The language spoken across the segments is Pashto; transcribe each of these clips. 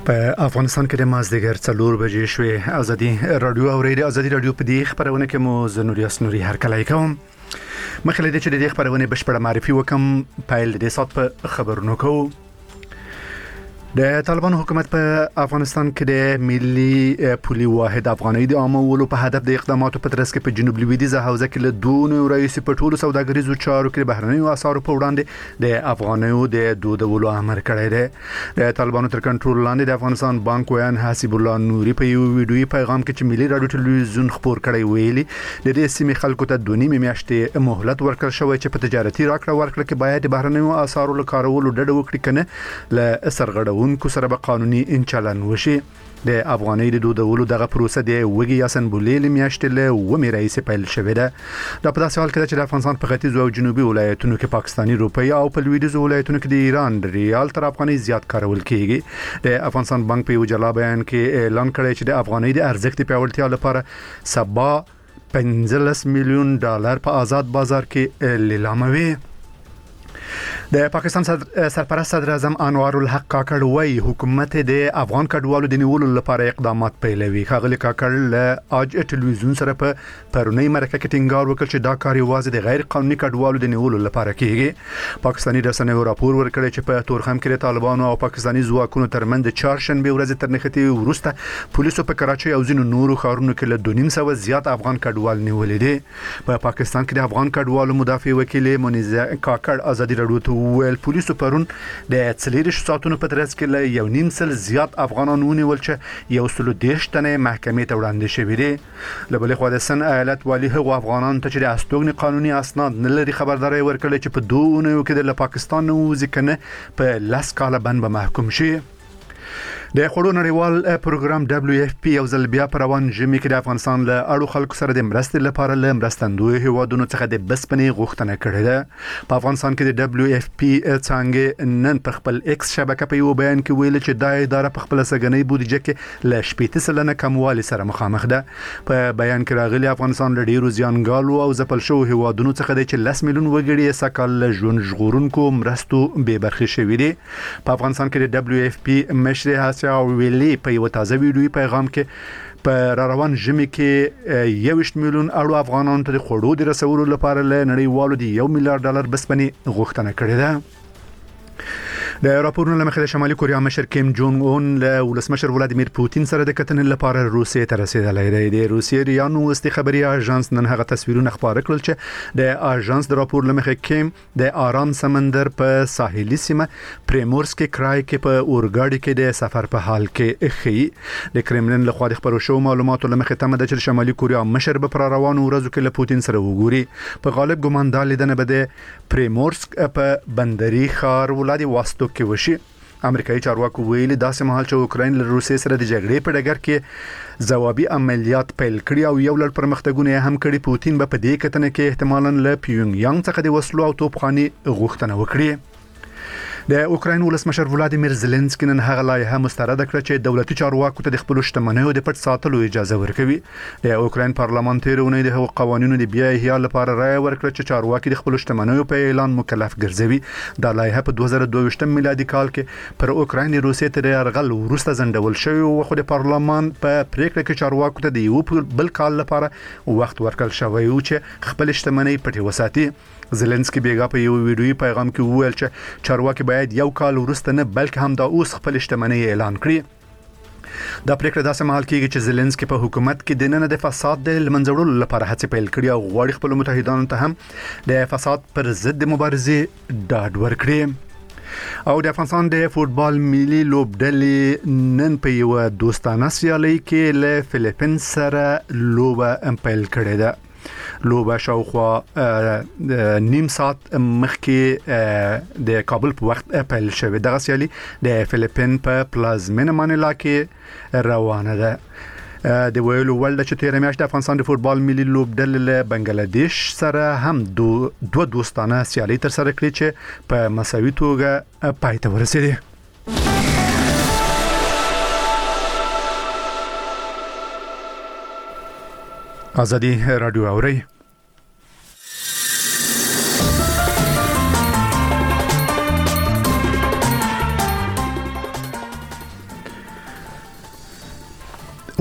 په افغانستان کې د مازدیګر 4 بجې شوې ازادي رادیو او ریډیو ازادي رادیو په دې خبرونه کې مو زنوري اسنوري هر کله کوم مخکې د دې خبرونه بشپړه معرفي وکم پایل د سات په خبرونو کو د طالبان حکومت په افغانستان کې د ملي پولي واحد افغاني د عامولو په هدف د اقداماتو په ترڅ کې په جنوب لویدیځه حوزه کې له دون رئیس په ټولو سوداګریزو چارو کې بهرنیو اسعارو په وړاندې د افغانیو د دودولو امر کړی دی د طالبانو تر کنټرول لاندې د افغانستان بانک ویان حسیب الله نوري په یو ویډیوي پیغام کې چې ملي رادیو ټلویزیون خبر کړی ویلي د دې سیمې خلکو ته 2.5 میاشتې مهلت ورکړل شوی چې په تجارتي راکړه ورکړه کې باید د بهرنیو اسعارو له کارولو ډډه وکړي کنه له سرغړونکو سره به قانوني انچالن وشي د افغاني د دودولو دغه پروسه د وګي یاسن بولیل میاشتې له و رئیس پیل شوې ده د په داسې حال کې چې د افغانستان په ختیځ او جنوبي ولایتونو کې پاکستاني روپۍ او په لویدیځ ولایتونو کې د ایران ریال تر افغاني زیات کارول کیږي د افغانستان بانک په یو جلا بیان کې اعلان کړی چې د افغاني د ارزښت پیاوړتیا لپاره سبا $15 میلیون په آزاد بازار کې لیلاموي د پاکستان سرپرست صدر اعظم انوار الحق کاکړ وایي حکومت د افغان کډوالو د نیولو لپاره اقدامات پیلوي خغلی کاکړ له اج ټلویزیون سره په پرونی مرکه کې ټینګار وکړ چې دا کار یوازې د غیر قانوني کډوالو د نیولو لپاره کیږي پاکستاني رسنیو راپور ورکړی چې په تورخم کې د طالبانو او پاکستاني ځواکونو ترمنځ د چهارشنبه ورځ تر نښتې وروسته پولیسو په کراچۍ او ځینو نورو ښارونو کې له 2.5 زیات افغان کډوال نیولې دي په پاکستان کې د افغان کډوالو مدافع وکیل مونیزه کاکړ ازادي رادیو ویل پولیسو پرون د 4 ساعتونو په ترڅ کې له 1.5 زیات افغانان ونیول چې 130 تنه محکمې ته وړاندې شوې دي لبلې خو د سن ایالت والی هغو افغانان ته چې د استوګنې قانوني اسناد نه لري خبرداري ورکړي چې په دوه یو کې د پاکستان نوځي کنه په 10 کاله بند به محکوم شي د خړو نړیوال پروګرام WFP یو ځل بیا پر روان جمی کې د افغانستان له اړو خلکو سره د مرستې لپاره له مرستندوی هیوادونو څخه د بسپنې غوښتنه کړې ده په افغانستان کې د WFP څنګه نن په خپل ایکس شبکه په یو بیان کې ویل چې د اداره په خپل سګنۍ بودیجه کې له 18% کموالي سره مخامخ ده په بیان کې راغلي افغانستان له ډیرو زیانګالو او ځپل شو هیوادونو څخه د 10 میلیون وګړي سکهال ژوند ژغورونکو مرستو به برخه شوې دي په افغانستان کې د WFP مشر او ویلي په یو تازه ویډیوي پیغام کې په روان ژمي کې 1 میلیون اړو افغانانو ته د خوړو د رسولو لپاره له نړیوالو د $1 میلیارډ بسپنې غوښتنه کړې ده د راپورونو لمخې د شمالي کوریا مشر کیم جونګ اون له ولسمشر ولادیمیر پوتین سره د کتنې لپاره روسیې ته رسیدلی دی د روسیې ریا نوستي خبري اژانس نن هغه تصویرونه خبره کړل چې د اژانس د راپور لمخې کیم د آرام سمندر په ساحلي سیمه پریمورسکي کرای کې په اورګاډي کې د سفر په حال کې اخی د کرملین له خوا د خبرو شو معلوماتو لمخې تمه ده چې شمالي کوریا مشر به پر روانو ورځو کې له پوتین سره وګوري په غالب ګمان دا لیدنه به د پریمورسک په بندري ښار ولادیواستوک کې وشي امریکایي چارواکو ویلي داسې مهال چې اوکراین له روسیې سره د جګړې په ډګر کې ځوابي عملیات پیل کړي او یو لړ پرمختګونه هم کړي پوتین به په دې کتنه کې احتمالاً له پیونګ یانګ څخه د وسلو او توپخاني غوښتنه وکړي د اوکراین ولسمشر ولادیمیر زيلنسکي نن هغه لایحه مسترد کړ چې دولتي چارواکو ته د خپل شتمنیو د پټ ساتلو اجازه ورکوي د اوکراین پارلمان تیرونه د هغو قوانینو د بیا احیا لپاره رائے ورکړه چې چارواکي د خپل شتمنیو په اعلان مکلف ګرځوي د لایحه په 2022 میلادي کال کې پر اوکراین روسیې ته یرغل ورسته زندول شوی او خو د پارلمان په پریکړه کې چارواکو ته د یو بل کال لپاره وخت ورکړل شوی او چې خپل شتمنۍ پټي وساتي زيلنسکي بیګا په یو ویډیوي پیغام کې وویل چې چارواکي باید یو کال وروسته نه بلکې هم دا اوس خپل شتمنۍ اعلان کړي دا پریکړه داسې مهال کېږي چې زيلنسکي په حکومت کې د نن د فساد د لمنځوړلو لپاره هڅې پیل کړي او غواړي خپل متحدانو ته هم د فساد پر ضد مبارزې ډاډ ورکړي او د افغانستان د فوتبال ملي لوبډلې نن په یو دوستانه سیالي کې له فلیپین سره لوبه پیل کړې ده لوبه شاوخوا نیم ساعت مخکې د کابل په وخت پیل شوه دغه سیالي د فلیپین په پلازمینه مانیلا کې روانه ده د ویلو ولډ چې تیر میاشت د افغانستان د فوتبال ملي لوبډلې له بنگلاديش سره هم دوه دوستانه سیالي تر سره کړې چې په مساوي توګه پای ته ورسېدې ازادي رادیو اوري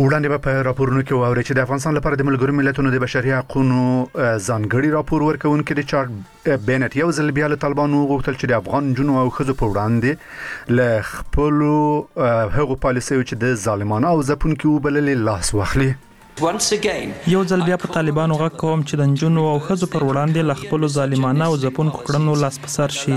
وړاندې په راپورونو کې واوري چې د افغانستان لپاره د ملګرو ملتونو د بشري حقوقو ځانګړي راپور ورکونکي ریچارډ بینټ یو ځل بیا له طالبانو غوښتل چې د افغان جنو او ښځو په وړاندې له خپل هغو پالیسیو چې د ظالمانه او ځپونکي وبللې لاس واخلي. یو ځل بیا په طالبانو غږ کوم چې د نجونو او ښځو پر وړاندې له خپل ظالمانه او ځپونکو کړنو لاس په سر شي.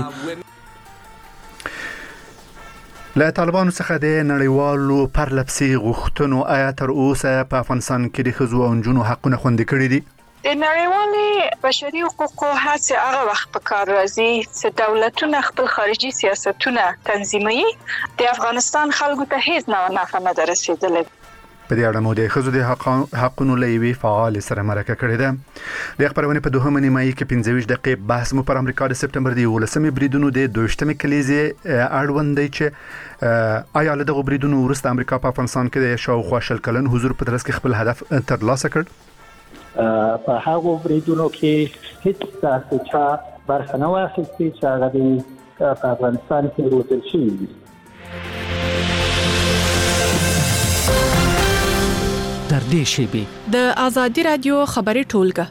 له طالبانو څخه د نړیوالو پرلپسې غوښتنو آیا تر اوسه په افغانستان کې د ښځو او نجونو حقونه خوندي کړي دي؟ د نړیوالې بشري حقوقو هڅې هغه وخت په کار راځي چې دولتونه خپل خارجي سیاستونه تنظیموي. د افغانستان خلکو ته هیڅ نفع نه رسیدلې. په دې اړه مو د ښځو د حقونو لوي فعال سره مرکه کړې ده. د خبرونه په دوهمه نیمایي کې 25 دقیقې بحث مو پر امریکا د سپټمبر د 11مې بریدونو د 2مې کلیزې اړوند دی چې آیا له دغه بریدونو وروسته امریکا په افغانستان کې د شاوخوا شل کلن حضور په ترڅ کې خپل هدف ترلاسه کړ. په هغه بریدونو کې هیڅ تاسو چا برخه نه واخیستي چې هغه د افغانستان کې روزل شوی دی. در دې شیبې د آزادي رادیو خبري ټولګه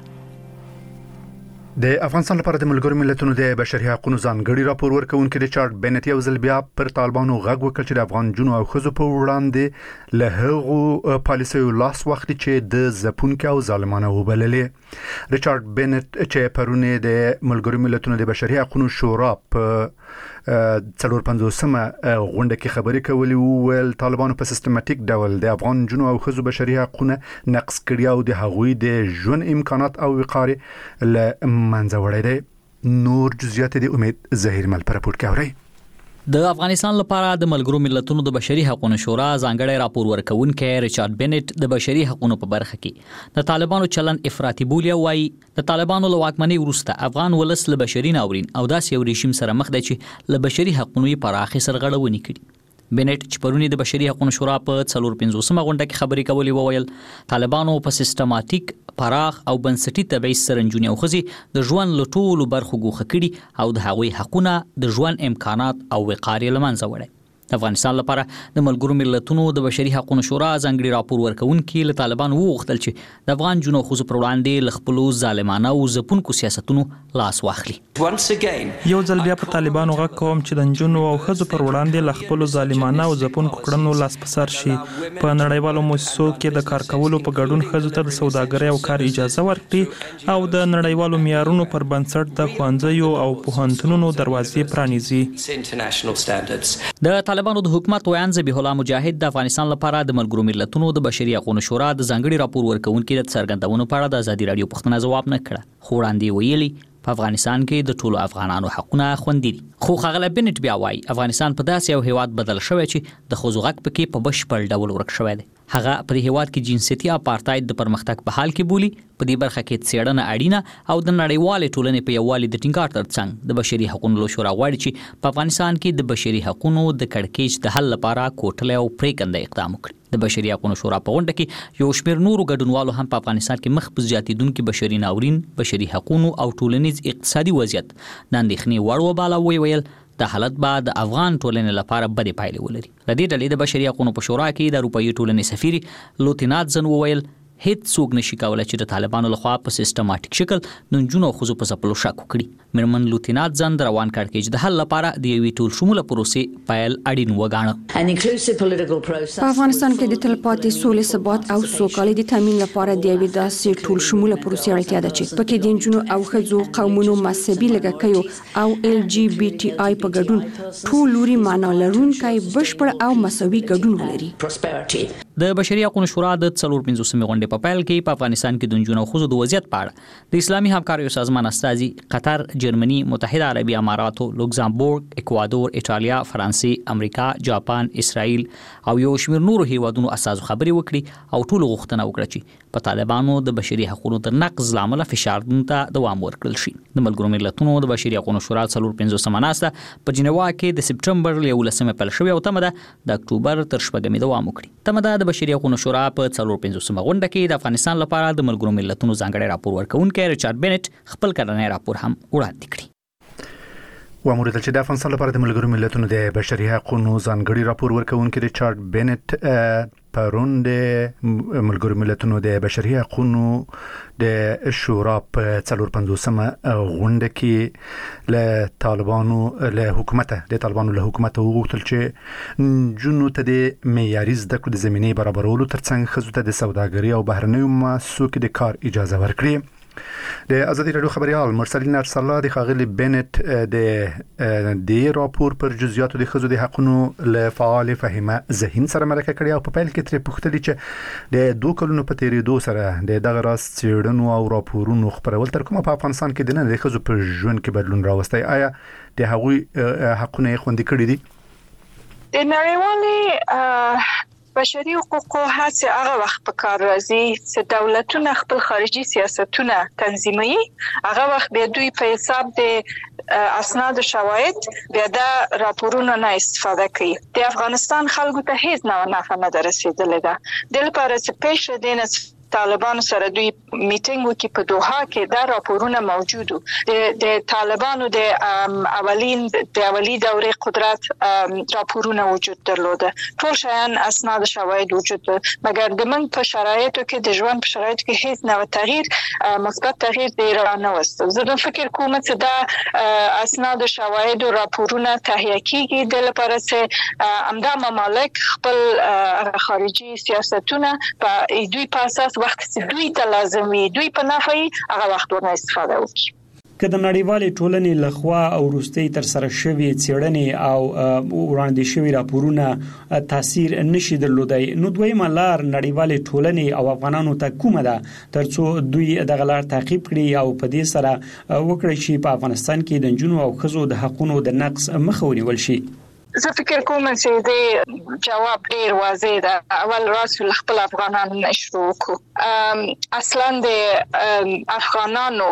د افغانستان لپاره د ملګرو ملتونو د بشري حقوقو ځانګړي راپور ورکونکي ریچارډ بینټ یو ځل بیا پر طالبانو غږ وکړ چې د افغان جنو او ښځو په وړاندې له هغو پالیسیو لاس واخلي چې د ځپونکو او ظالمانه وبللې. ریچارډ بینټ چې پرونه د ملګرو ملتونو د بشري حقوقو شورا په 45مه غونډه کې خبرې کولې وویل طالبانو په سیستماتیک ډول د افغان جنو او ښځو بشري حقوقونه نقض کړي او د هغوی د ژوند امکانات او وقار له منځه وړي دي. نور جزئیات د امید ظهیر مل پر راپور کوي. د افغانستان لپاره د ملګرو ملتونو د بشري حقوقو شورا ځانګړی راپور ورکوونکی ریچارډ بینټ د بشري حقوقو په برخه کې د طالبانو چلن افراطي بولي او وايي د طالبانو له واکمنۍ وروسته افغان ولس له بشري ناورین او داسې یو رژیم سره مخ دی چې له بشري حقوقو پراخي سرغړونې کړي. بینټ چې پرونی د بشري حقوقو شورا په 45مه غونډه کې خبرې کولې وویل طالبانو په سیستماتیک پراخ او بنسټي تبعیض سره نجونې او ښځې د ژوند له ټولو برخو ګوښه کړي او د هغوی حقونه د ژوند امکانات او وقار له منځه وړي. د افغانستان لپاره د ملګرو ملتونو د بشري حقوقو شورا ځانګړي راپور ورکوونکي له طالبانو وغوښتل چې د افغان جنو ښځو پر وړاندې له خپلو ظالمانه او ځپونکو سیاستونو لاس واخلي. یو ځل بیا په طالبانو غږ کوم چې د نجونو او ښځو پر وړاندې له خپلو ظالمانه او ځپونکو کړنو لاس په سر شي. په نړیوالو مؤسسو کې د کار کولو په ګډون ښځو ته د سوداګرۍ او کار اجازه ورکړي او د نړیوالو معیارونو پر بنسټ د ښوونځیو او پوهنتونونو دروازې پرانیزي. د طالبانو د حکومت ویان ذبیح الله مجاهد د افغانستان لپاره د ملګرو ملتونو د بشري حقوقو شورا د ځانګړي راپور ورکوونکي د څرګندونو په اړه د ازادي رادیو پوښتنه ځواب نه کړه. خو وړاندې ویلي په افغانستان کې د ټولو افغانانو حقونه خوندي دي. خو ښاغلی بینټ بیا وایي افغانستان په داسې یو هیواد بدل شوی چې د ښځو غږ پکې په بشپړ ډول ورک شوی دی. هغه په دې هیواد کې جنسیتي اپارټاید د پرمختګ په حال کې بولي. په دې برخه کې څېړنه اړینه او د نړیوالې ټولنې په یووالي د ټینګار ترڅنګ د بشري حقوقو شورا غواړي چې په افغانستان کې د بشري حقوقو د کړکېچ د حل لپاره کوټلې او پریکنده اقدام وکړي. د بشري حقوقو شورا په غونډه کې یو شمېر نورو ګډونوالو هم په افغانستان کې مخ په زیاتېدونکي بشري ناورین، بشري حقوقو او ټولنیز اقتصادي وضعیت د اندېښنې وړ وباله. ویل د حالت به د افغان ټولنې لپاره بدې پایلې ولري. د دې ډلې د بشري حقوقو په شورا کې د اروپایي ټولنې سفیر لوتیناتزن وویل هیڅ څوک نشي کولای چې د طالبانو لخوا په سیستماتیک شکل د نجونو او ښځو په ځپلو شک وکړي. میرمن لوتیناتزن د روان کړکېچ د حل لپاره د یوې ټول شموله پروسې پیل اړین وګاڼه. په افغانستان کې د تلپاتې سولې، ثبات او سوکالۍ د تامین لپاره د یوې داسې ټول شموله پروسې اړتیا ده چې پکې د نجونو او ښځو، قومونو، مذهبي لږکیو او LGBT په ګډون ټول لوري معنا لرونکی بشپړ او مساوي ګډون ولري. د بشري حقوقو شورا د 45مې غونډې په پیل کې په افغانستان کې د نجونو او ښځو د وضعیت په اړه د اسلامي همکاریو سازمان استازي قطر، جرمني، متحده عربي اماراتو، لوکزامبورګ، اکوادور، ایټالیا، فرانسې، امریکا، جاپان، اسرائیل او یو شمېر نورو هیوادونو استازو خبرې وکړي او ټولو غوښتنه وکړه چې په طالبانو د بشري حقوقو د نقض لامل فشار ته دوام ورکړل شي. د ملګرو ملتونو د بشري حقوقو شورا 45مه ناسته په جنیوا کې د سپټمبر 11مې پیل شوې او تمه ده د اکتوبر تر 6مې دوام وکړي. تمه ده د بشري حقوقو شورا په 45مه غونډه کې د افغانستان لپاره د ملګرو ملتونو ځانګړي راپور ورکوونکی ریچارډ بینټ خپل کړنی راپور هم وړاندې کړي. واموریدل چې د افغانستان لپاره د ملګرو ملتونو د بشري حقوقو ځانګړي راپور ورکوونکی ریچارډ بینټ پرون د ملګرو ملتونو د بشري حقوقو د شورا په 450مه غونډه کې له طالبانو له حکومت وغوښتل چې جنو ته د معیاري زده کړو د زمینې برابرولو ترڅنګ خزو ته د سوداګرۍ او بهرنیو مؤسسو کې د کار اجازه ورکړي. د ازادي رادیو خبريال مرسلین ارسلا د خاغلی بنت د راپور پر جزئیات د خزو د حقوقو له فعال فهمه ذهین سره مرکه کړی او په پیل کې تر پوښتنه چې د 2 کلونو په تیریدو سره د دغه راز چیرډنو او راپورونو خبرول تر کومه په افغانستان کې د نه خزو پر ژوند کې بدلون راوستي. آیا د هغوی حقونه خوندي کړی دي؟ د نړیوالي بشري حقوقو هڅه هغه وخت په کار راځي چې دولتونه خپل خارجي سیاستونه تنظیموي. هغه وخت به دوی په حساب د اسناد شواهد بیا د راپورونو نه استفاده کوي. د افغانستان خلکو ته هیڅ نه رسیدلې ده. د لپاره چې پېښه دینه طالبانو سره دوی میټینګ وکړي په دوحه کې دا راپورونه موجودو. د طالبانو د اولی دورې قدرت راپورونه وجود درلوده. ټول شیان اسناد شواهد وجود مګر د من په شرایطو کې د ژوند په شرایطو کې هیڅ نه تغییر مثبت تغییر دی رانه وست. زه فکر کوم چې دا اسناد شواهد او راپورونه تهیه کیږي د لپاره چې امدا ممالک خپل خارجي سیاستونه په دوی په اساس وخت چې دوی ته لازمي دوی په نفعي هغه وخت ورنه استفاده وکړي. که د نړیوالې ټولنې لخوا او وروستي تر سره شوی څېړنې او وړاندې شوی راپورونه تاثیر نشي درلودای نو دویمه لار نړیوالې ټولنې او افغانانو ته کومه ده ترڅو دوی دغه لار تعقیب کړي او په دې سره وکړي چې په افغانستان کې د جنونو او خزو د حقوقو د نقص مخه ونیول شي؟ زه فکر کوم چې د جواب ډیر واضح ده. اول راسل خپل افغانانو نشو کو اصلا د افغانانو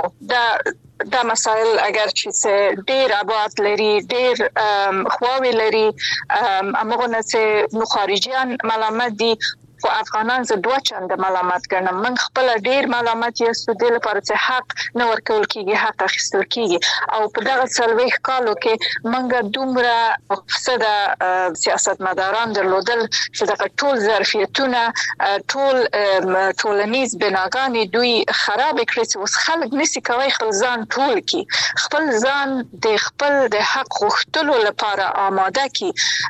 دا مسائل اگر چې ډیر آباد لري ډیر خواوی لري امغه نه چې نو خارجيان ملامت دي خو افغانان زه دوه چند ملامت ګڼم. من خپل ډیر ملامت یې سودل لپاره چې حق نه ورکول کیږي حق اخیستل کیږي او په دغه څلويخ کالو کې منګه دومره فساد سیاستمداران درلودل چې دغه ټول ظرفیتونه ټول ټولنیز بناګانې دوی خراب کړې چې اوس خلک نسی کوي خپل ځان ټول کی خپل ځان د خپل د حق غوښتلو لپاره آماده کی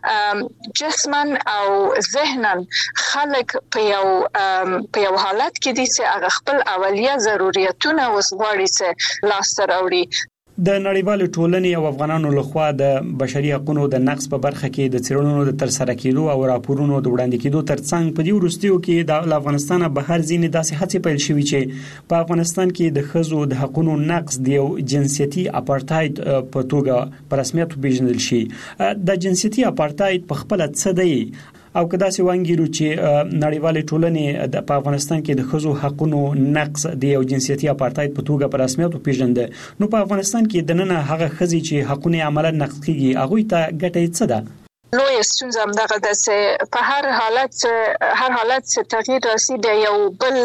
جسمن او ذهنن خلک په یو حالت کې دي چې هغه خپل اولیه ضرورتونه وسغواړي چې لاس راوړي. د نړیوالې ټولنې او افغانانو لخوا د بشري حقوقو د نقص په برخه کې د څېړنو د ترسره کېدو او راپورونو د وړاندې کېدو ترڅنګ په دې وروستیو کې د افغانستان بهر ځینې داسې هڅې پیل شوې چې په افغانستان کې د خزو د حقوقو نقص د یو جنسيتي اپارټاید په توګه په رسمیت پیژندل شي. د جنسيتي اپارټاید په خپل څه دی او کدا سي وانګیرو چې نړیوالې ټولنې په افغانستان کې د خزو حقوقو نقص د یو جنسيتي اپارټاید په توګه په رسمیت پیژنده نو په افغانستان کې د نن هغه خزي چې حقوقو عملا نقض کیږي هغه ته ګټه څه ده؟ لوی ستونزه هم دغه ده چې په هر حالت چې تغییر راسي د یو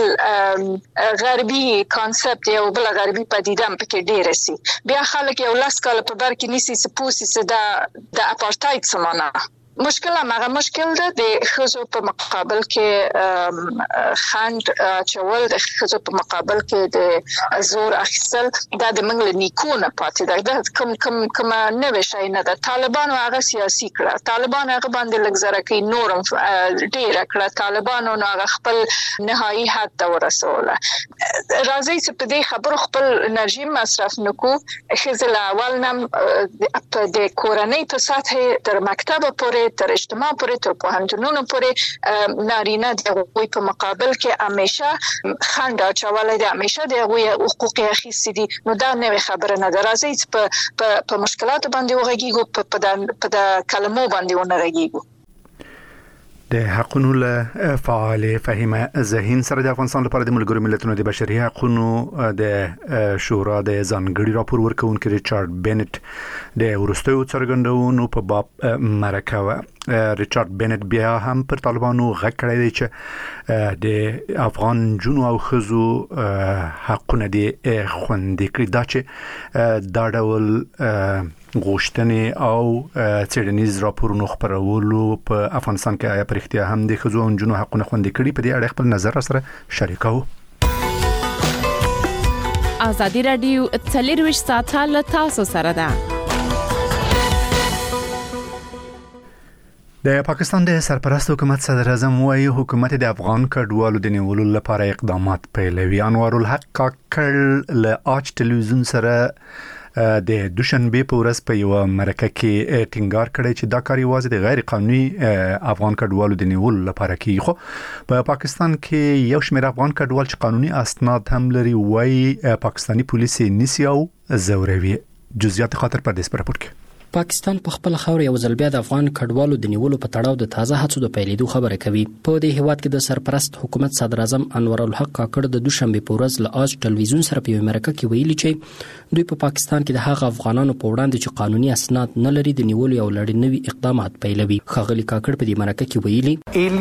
بل غربي کانسپټ یو بل غربي پدیده هم پکې ډیر راسي. بیا خلک یو لاس کال په بر کې نيسي چې پوسي چې د اپارټاید سمانه مشکل ده د خزو په مقابل کې خند چول د خزو په مقابل کې د زور اخیستل دا د منګل نیکونه پاتې ده کوم نه وشي نه د طالبانو هغه سیاسي کړه طالبان هغه باندې لګزره کوي نورم ډیر کړه طالبانو هغه خپل نهایی حد ته ورسوله. راځي چې په دې خبرو خپل انرژي مصرف نکو خزل اول نم د کورنۍ په سطح تر مکتب پورې تر اجتماع پورې تر پوهنتونونو پورې نارینه د غوي په مقابل کې همیشه خنډ اچولای دي همیشه د غوي حقوق اخیستي دي. نو دا نه خبره نه درازي په مشکلات باندې وغږیږي په د کلمو باندې ونرګیږي. د حقوقو له فعال فهمه ذهین سره د افغانستان لپاره د ملګرو ملتونو د بشري حقوقو د شورا د ځانګړي راپور ورکونکي ریچارډ بنت د ورستیو څرګندونو په باب مرکه ریچارډ بنت بیا هم پر طالبانو غږ کړی دی چې د افغان جنو او خزو حقونه دي خوندي کړي دا چې دا ډول غوښتنې او څېړنیز راپورونو خپرولو په افغانستان کې آیا پرختیا هم د خزو او جنو حقونه خوندي کړي په دې اړه خپل نظر سره شریکو. ازادي رادیو 24 ساعته له تاسو سره ده. د پاکستان د سرپرست حکومت صدر اعظم وايي حکومت د افغان کډوالو د نیولو لپاره اقدامات پیلوي. انوار الحق کاکړ له آج ټلویزیون سره د دوشنبه په ورځ په یو مرکه کې ټینګار کړی چې دا کار یوازې د غیر قانوني افغان کډوالو د نیولو لپاره کیږي. خو په پاکستان کې یو شمېر افغان کډوال چې قانوني اسناد هم لري وايي پاکستانی پولیس نسی او زوروي. جزئیات خاطر پر دې راپور کې پاکستان په خپل خاور یو ځل بیا د افغان کډوالو د نیولو په تړاو د تازه هڅو د پیلېدو خبره کوي. په دې هیواد کې د سرپرست حکومت صدر اعظم انور الحق کاکړ د دوشنبه په ورځ له آج ټلویزیون سره په مرکه کې ویلي چې دوی په پاکستان کې د هغه افغانانو په وړاندې چې قانوني اسناد نه لري د نیولو یو لړنوي اقدامات پیلوي. ښاغلي کاکړ په دې مرکه کې ویلي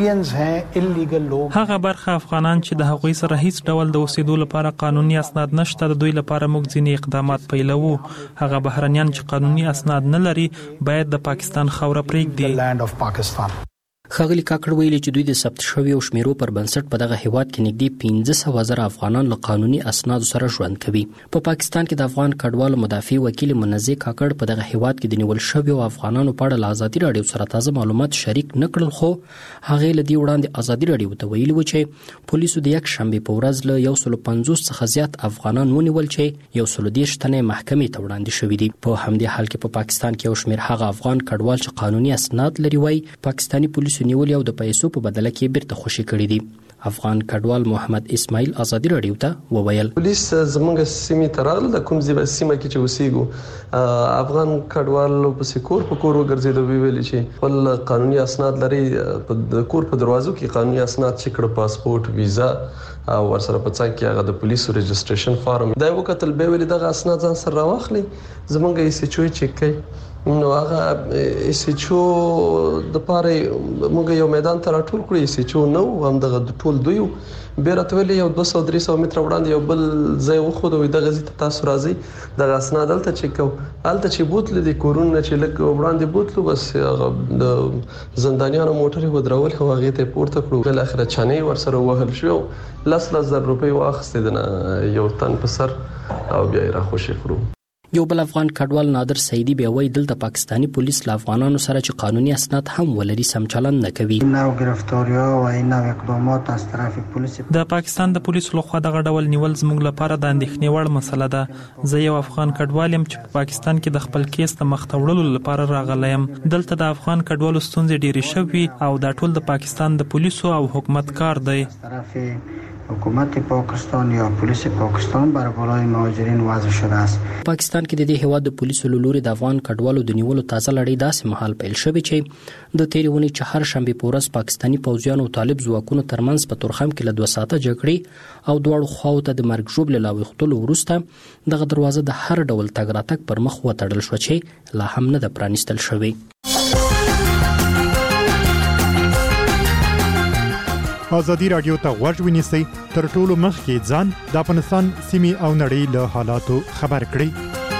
هغه برخه افغانان چې د هغوی سره هیڅ ډول د اوسېدو لپاره قانوني اسناد نشته د دوی لپاره موږ ځینې اقدامات پیلوو. هغه بهرنیان چې قانوني اسناد نه لري باید د پاکستان خاوره پرېږدي. ښاغلي کاکړ ویلي چې دوی د ثبت شویو شمیرو پر بنسټ په دغه هیواد کې نږدې 15,000 افغانان له قانوني اسنادو سره ژوند کوي. په پاکستان کې د افغان کډوالو مدافع وکیل منزه کاکړ په دغه هیواد کې د نیول شویو افغانانو په اړه له ازادي رادیو سره تازه معلومات شریک نکړل. خو هغه له دې وړاندې ازادي رادیو ته ویلي و چې پولیسو د یک شنبه په ورځ له 150 څخه زیات افغانان ونیول چې 130 تنه محکمې ته وړاندې شوې دي. په همدې حال کې په پاکستان کې یو شمېر هغه افغان کډوال چې قانوني اسناد لري وای پاکستانی پولیسو نیول او د پیسو په بدله کې بیرته خوشي کړی دي. افغان کډوال محمد اسماعیل ازادي رادیو ته وویل پولیس زموږ سیمې ترال د کوم ځای سیمه کې چې اوسېګو افغان کډوال په کور په کور وګرځیدو ویل چې خپل قانوني اسناد لري په کور په دروازو کې قانوني اسناد چې کړه پاسپورت ویزا او ورسره په څنګ کې هغه د پولیسو رجسټریشن فارم دا یو کتل به ویل دغه اسناد ځان سره راوخلي زموږ یې سچوي چک کوي نو هغه سچو د پاره موږ یو میدان ته راټول کړی سچو نو هم دغه ټول دوی بیرته ویل یو 200-300 متر وړاندې یو بل ځای وخو دوی دغه ځای ته تاسو راځي دغه اسناد دلته چک کو الته چې بوتل دي کورونه چې لک وړاندې بوتلو بس د زندانیانو موټر ودرول هو هغه ته پورته کړو بل اخر چانه ورسره وهل شو 10,000 روپۍ واخستې دنه یو تن په سر او بیا را خوشی کړو. یو بل افغان کډوال نادر سیدی بیا وایي دلته پاکستانی پولیس له افغانانو سره چې قانوني اسناد هم ولري سم چلند نه کوي. نو گرفتاری‌ها و این اقدامات از طرف پلیس د پاکستان د پولیسو لخوا دغه ډول نیول زموږ لپاره د اندېښنې وړ مسله ده. زه یو افغان کډوال یم چې په پاکستان کې د خپل کیس د مخ ته وړلو لپاره راغلی یم. دلته د افغان کډوالو ستونزې ډېرې شوي او دا ټول د پاکستان د پولیسو او حکومت کار دی. حکومت پاکستان یا پولیس پاکستان بر بالای مهاجرین وضع شده است. پاکستان کې د دې هیواد د پولیسو لوري د افغان کډوالو د نیولو تازه لړۍ داسې مهال پیل شوې چې د تیرې ونې چهار شنبه په ورځ پاکستانی پوځیانو او طالب ځواکونو ترمنځ په تورخم کې له 2 ساعته جګړې او دواړو خواو ته د مرګ ژوبل لاوښتلو وروسته دغه دروازه د هر ډول تګ راتګ پر مخ وتړل شو چې لا هم نه د پرانیستل شوې. ازادي رادیو ته غوږ ونیسئ تر ټولو مخکې ځان د افغانستان سیمې او نړۍ له حالاتو خبر کړئ.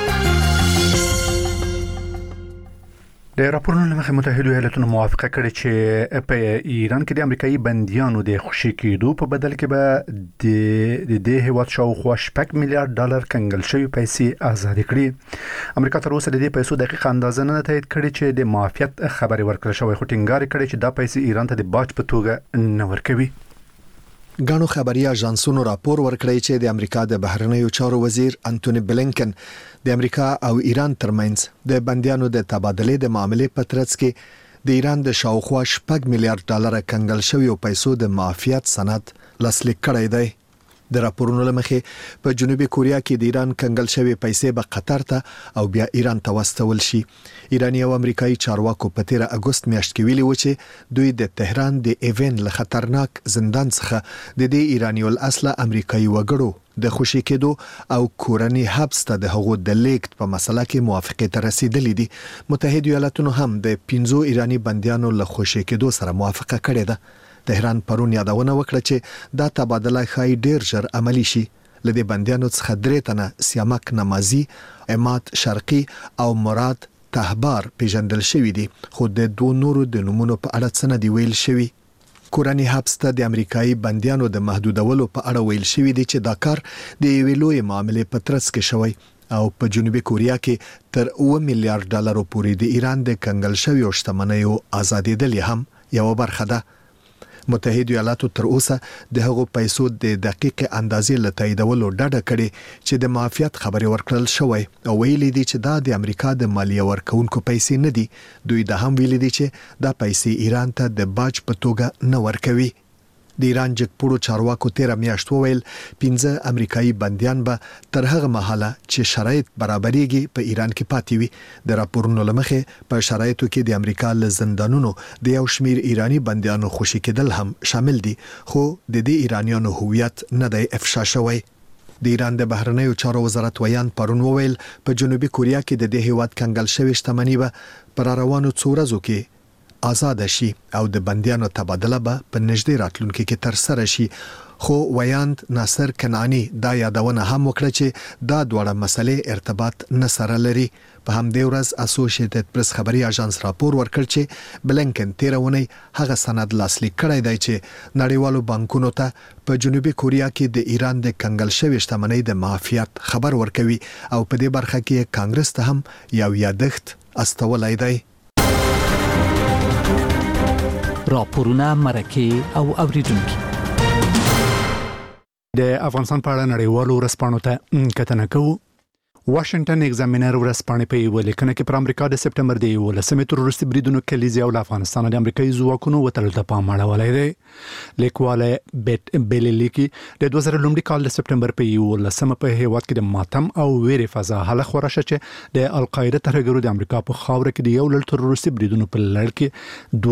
د راپورونو له مخې متحده ایالاتونو موافقه کړې چې په ایران کې د امریکایي بندیانو د خوشي کېدو په بدل کې به د دې هیواد شاوخوا $6 میلیارډ کنګل شوی پیسې آزاد کړي. امریکا تر اوسه د دې پیسو دقیق اندازه نه تایید کړې چې د معافیت خبري ورکړل شوی خو ټینګار کړي چې دا پیسې ایران ته د باج په توګه نه ورکوي. غانو خبري اژانسونو راپور ورکړی چې د امریکا د بهرنیو چارو وزیر انټونی بلینکن د امریکا او ایران ترمنځ د بندیانو د تبادلې د معاملې په ترڅ کې د ایران د شاوخوا $6 میلیارډ کنګل شوی پیسو د معافیت سند لاسلیک کړی دی. د راپورونو لمخې په جنوبي کوریا کې د ایران کنګل شوی پیسې به قطر ته او بیا ایران ته واستول شي. ایرانی او امریکایي چارواکو په 13 اگست میاشت کې ویلي و چې دوی د تهران د ایون له خطرناک زندان څخه د دې ایرانی الاصل امریکایي وګړو د خوشي کېدو او کورنی حبس ته د هغو د لیکت په مسله کې موافقه ته رسیدلې دي. متحده ایالاتونو هم د 15 ایرانی بنديانو له خوشي کېدو سره موافقه کړې ده. تهران پرون یادونه وکړه چې دا تبادله خای ډیر ژر عملی شي. لدې بنديانو څخه 3 تنه سیامک نمازي، امات شرقي او مراد تهبار پیژندل شوی دي، خو د 2 نورو د نومونو په اړه څه نه دی ویل شوی. کورنی حبس ته د امریکایي بنديانو د محدودولو په اړه ویل شوی دی چې دا کار د یوې لوی معاملې په ترڅ کې شوی او په جنوبي کوریا کې تر 2 میلیارډ ډالر پورې د ایران د کنګل شویو شتمنیو آزادېدل هم یو برخه ده. متحده ایالاتو تر اوسه د هغو پیسو د دقیق اندازې لتاییدولو ډاډه کړي چې د معافیت خبري ورکړل شوی او ویلي دي چې دا د امریکا د مالیه ورکونکو پیسې نه دي. دوی دا هم ویلي دي چې دا پیسې ایران ته د باج په توګه نه ورکوي. د ایران جګپوړو چارواکو 13 میاشت وویل 15 امریکایي بنديان به تر هغه مهاله چې شرایط برابرېږي په ایران کې پاتې وي. د راپورونو لمخې په شرایطو کې د امریکا له زندانونو د یو شمیر ایرانی بنديانو خوشي کېدل هم شامل دي، خو د دې ایرانیانو هویت نه دی افشا شوی. د ایران د بهرنیو چارو وزارت ویان پرون وویل په جنوبي کوریا کې د دې هیواد کنګل شوی شتمنۍ به پر روانو څو ورځو کې آزاد شي او د بنديانو تبادله به په نږدې راتلونکي کې تر سره شي. خو ویاند ناصر کنعانی دا یادونه هم وکړه چې دا دواړه مسلې ارتباط نه سره لري. په همدې ورځ اسوسییټډ پریس خبري اژانس راپور ورکړ چې بلنکن 13 ونی هغه سند لاسلیک کړی دی چې نړیوالو بانکونو ته په جنوبي کوریا کې د ایران د کنګل شوی شتمنۍ د معافیت خبر ورکوي او په دې برخه کې کانګرس ته هم یو یادښت استولای دی. راپورونه مرکه او اوریدونکو د افغانستان په اړه نړیوالو ورځپاڼو ته کتنه کوو. واشنگټن ایگزامینر ورځپاڼې په یوه لیکنه کې پر امریکا د سپټمبر د 11 تر وروستي بریدونو کلیزي او افغانستان د امریکایي ځواکونو وتلو ته پام اړولی دی. لیکواله بیلیلیکی د 2000 کال د سپټمبر په 11 په هیواد کې د ماتم او ویرې فضا هله خوره شوه چې د القاعده ترهګرو د امریکا په خاوره کې د یو لړ تروریستي بریدونو په لړ کې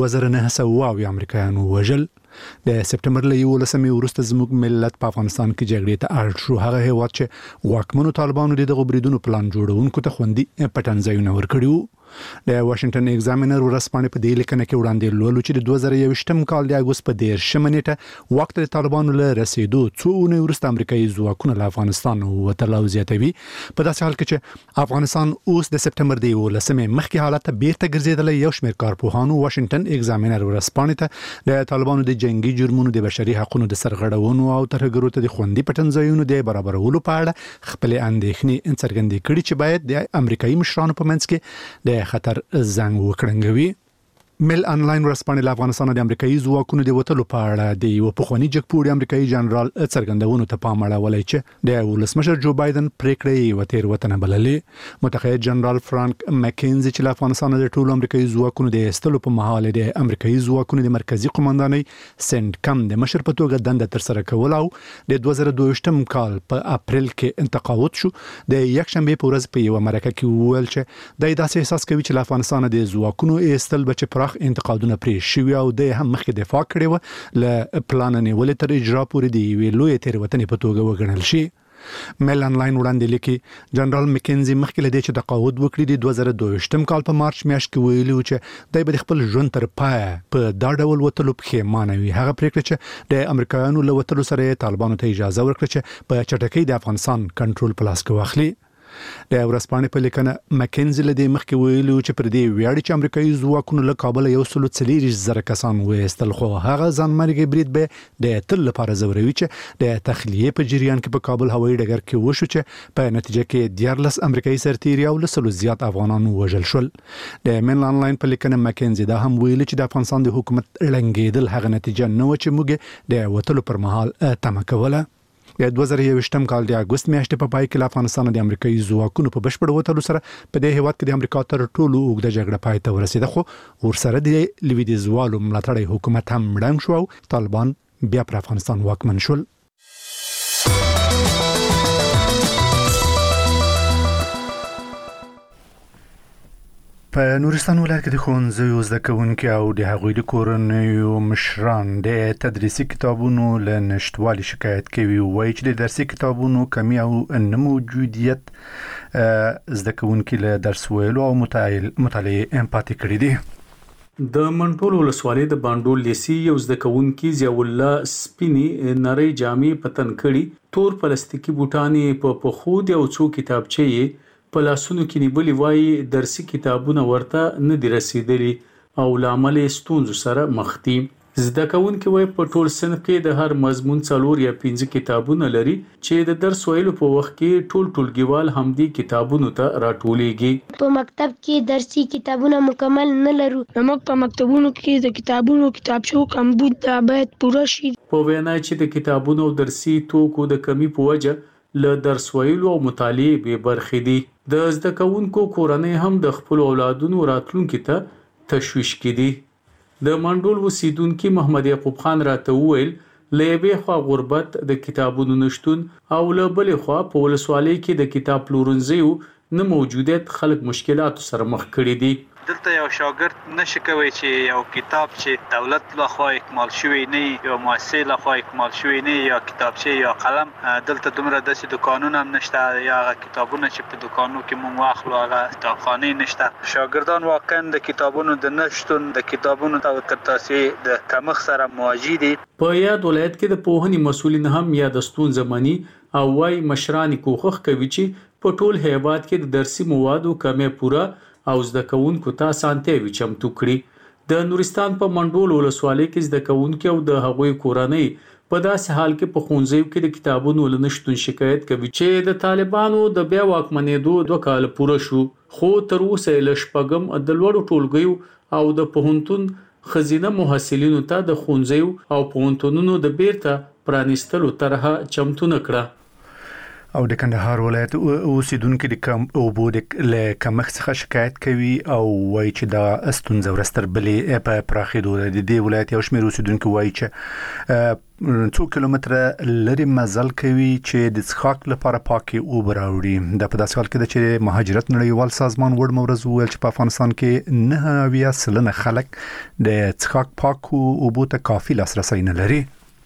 2900 امریکایانو وژل. د سپټمبر له 11 وروسته زموږ ملت په افغانستان کې جګړې ته اړ شو. هغه هیواد چې واکمنو طالبانو د دغه بریدونو پلان جوړونکو ته خوندي پټنځایونه ورکړي. د واشنگټن ایگزامینر ورځپاڼې په دې لیکنه کې وړاندې لولو چې د 2021 کال د اگست په 10 نیټه وخت د طالبانو له رسیدو څو اونۍ وروسته امریکایي ځواکونه له افغانستان وتل او زیاتوي. په داسې حال کې چې افغانستان اوس د سپټمبر د 11 مخکې حالت ته بیرته ګرځیدلی، یو شمېر کارپوهانو واشنگټن ایگزامینر ورځپاڼې ته د طالبانو د جنگي جرمونو د بشري حقوقو د سرغړونو او ترهګرو ته د خوندي پټنځایونو د برابرولو په اړه خپل اندېښنې څرګندې کړي چې باید د امریکایي مشرانو په منځ کې د خطر زنګ وکړنګوي. مل انلاین ورځپاڼې له افغانستان د امریکایي ځواکونو د وتلو په اړه د یو پخواني جګپوړي امریکایي جنرال څرګندونو ته پام اړولی چې د ولسمشر جو بایدن پریکړې یو تیروتنه بللې. متقاعد جنرال فرانک مکینزي چې له افغانستان د ټولو امریکایي ځواکونو د ایستلو په مهال د امریکایي ځواکونو د مرکزی قومندانۍ سنټ کم د مشر په توګه دنده تر سره کول او د 2022 کال په اپریل کې انتقاوت شو، د یکشنبه په ورځ په یو مرکه کې وویل چې د داسې احساس کوي چې له افغانستان د ځواکونو ایستل به چې انتقادونه پرې شوي او د هم مخکې دفاع کړې و له پلان نیولې تر اجرا پورې د یوې لویې تېروتنې په توګه وګڼل شي. مل انلاین وړاندې لیکي جنرال مکینزي مخکې له دې چې تقاعد وکړي د 2022 کال په مارچ میاشت کې ویلي چې دوی به خپل ژوند تر پایه په دا ډول وتلو پښیمانه وي. هغه پریکړه چې د امریکایانو له وتلو سره طالبانو ته اجازه ورکړه چې په چټکۍ د افغانستان کنټرول په لاس کې واخلي. د ورځپاڼې په لیکنه مکینزي له دې مخکې ویلي چې پر دې ویاړي چې امریکایي ځواکونو له کابل 140,000 کسان وایستل، خو هغه ځانمرګي برید به د تل لپاره زوروي چې د تخلیه په جریان کې په کابل هوایي ډګر کې وشو چې په نتیجه کې 14 امریکایي سرتیري او له زیات افغانانو وژل شول. د مل انلاین په لیکنه مکینزي دا هم ویلي چې د افغانستان د حکومت لنګېدل هغه نتیجه نه و چې موږ د وتلو پر مهال تمه کوله. د 2021 کال د اگست میاشتې په پای کې له افغانستان د امریکایي ځواکونو په بشپړ وتلو سره په دې هیواد کې د امریکا تر ټولو اوږده جګړه پای ته ورسېده، خو ورسره د لویدیځوالو ملاتړی حکومت هم مړنګ شو او طالبان بیا پر افغانستان واکمن شول. په نورستان ولایت کې د ښوونځیو زده کوونکي او د هغوی د کورنیو مشران د تدریسي کتابونو له نشټوالي شکایت کوي، وایي چې د درسي کتابونو کمی او نه موجودیت زده کوونکي له درس ویلو او مطالعې پاتې کړي دي. د منټول ولسوالۍ د باندول لیسي یو زده کوونکي ضیاء الله سپینی نری جامې پتن کړي، تور پلاستیکي بوټان په پخود او څو کتابچې په لاسونو کې نیولې، وایي درسي کتابونه ورته نه دي رسیدلي او لامل ستونزو سره مخ دي. زده کوونکي وایي په ټول صنف کې د هر مضمون 4 یا 5 کتابونه لري چې د درس ویلو په وخت کې ټولګیوال همدې کتابونو ته راټولېږي. په مکتب کې درسي کتابونه مکمل نه لرو. موږ په مکتبونو کې د کتابچو کمبود باید پوره شي. په وینا چې د کتابونو او درسي توکو د کمی په وجه له درس ویلو او مطالعې به برخې دي. د زده کوونکو کورنۍ هم د خپل اولادونو راتلونکي ته تشویش کړي. د منډول اوسیدونکي محمد یعقوب خان راته وویل له یوې خوا غربت د کتابونو نشتون او له بلې خوا په ولسوالۍ کې د کتاب پلورنځیو نه موجودیت خلک مشکلاتو سره مخ کړي دي. دلته یو شاګرد نشي کوي چې یو کتاب چې دولت لخوا اکمال شوی نه یا مؤسسه لخوا اکمال شوی نه یا کتابچه یا قلم، دلته دومره داسې دکانونه هم نشته یا کتابونه چې په دکانو کې مونږ واخلو هغه کتابخانه نشته. شاګردان واقعا د کتابونو د نشتون د کتابونو او ترتاسې د کمښت سره مواجه دي. په یاد ولایت کې د پوهنې مسؤلین هم یا د ستونزه مني او وايي مشران کوښښ کوي چې په ټول هیواد کې د درسي موادو کمه پوره او زده کوونکو ته اسانتیاوي چمتو کړي. د نورستان په منډول ولسوالۍ کې زده کوونکي او د هغوی کورنۍ په داسې حال کې په ښوونځیو کې د کتابونو له نشتون شکایت کوي چې د طالبانو د بیا واکمنېدو 2 کال پوره شو، خو تر اوسه له شپږم د لوړو ټولګیو او د پوهنتون خزینه محصلینو ته د ښوونځیو او پوهنتونونو د بیرته پرانیستلو طرحه چمتو نه کړه. او د کندهار ولایت اوسیدونکو د اوبو د کمښت څخه شکایت کوي او وایي چې دا ستونزه ورستر بلې په پراخېدو د دې ولایت یو شمېر اوسیدونکو وایي چې 2 کیلومتره لري مزل کوي چې د څښاک لپاره پاکې اوبه راوړي. دا په داسې حال کې ده چې مهاجرت نړیوال سازمان وړ مورز وویل چې په افغانستان کې 9% خلک د څښاک پاکو اوبو ته کافي لاسرسی نه لري.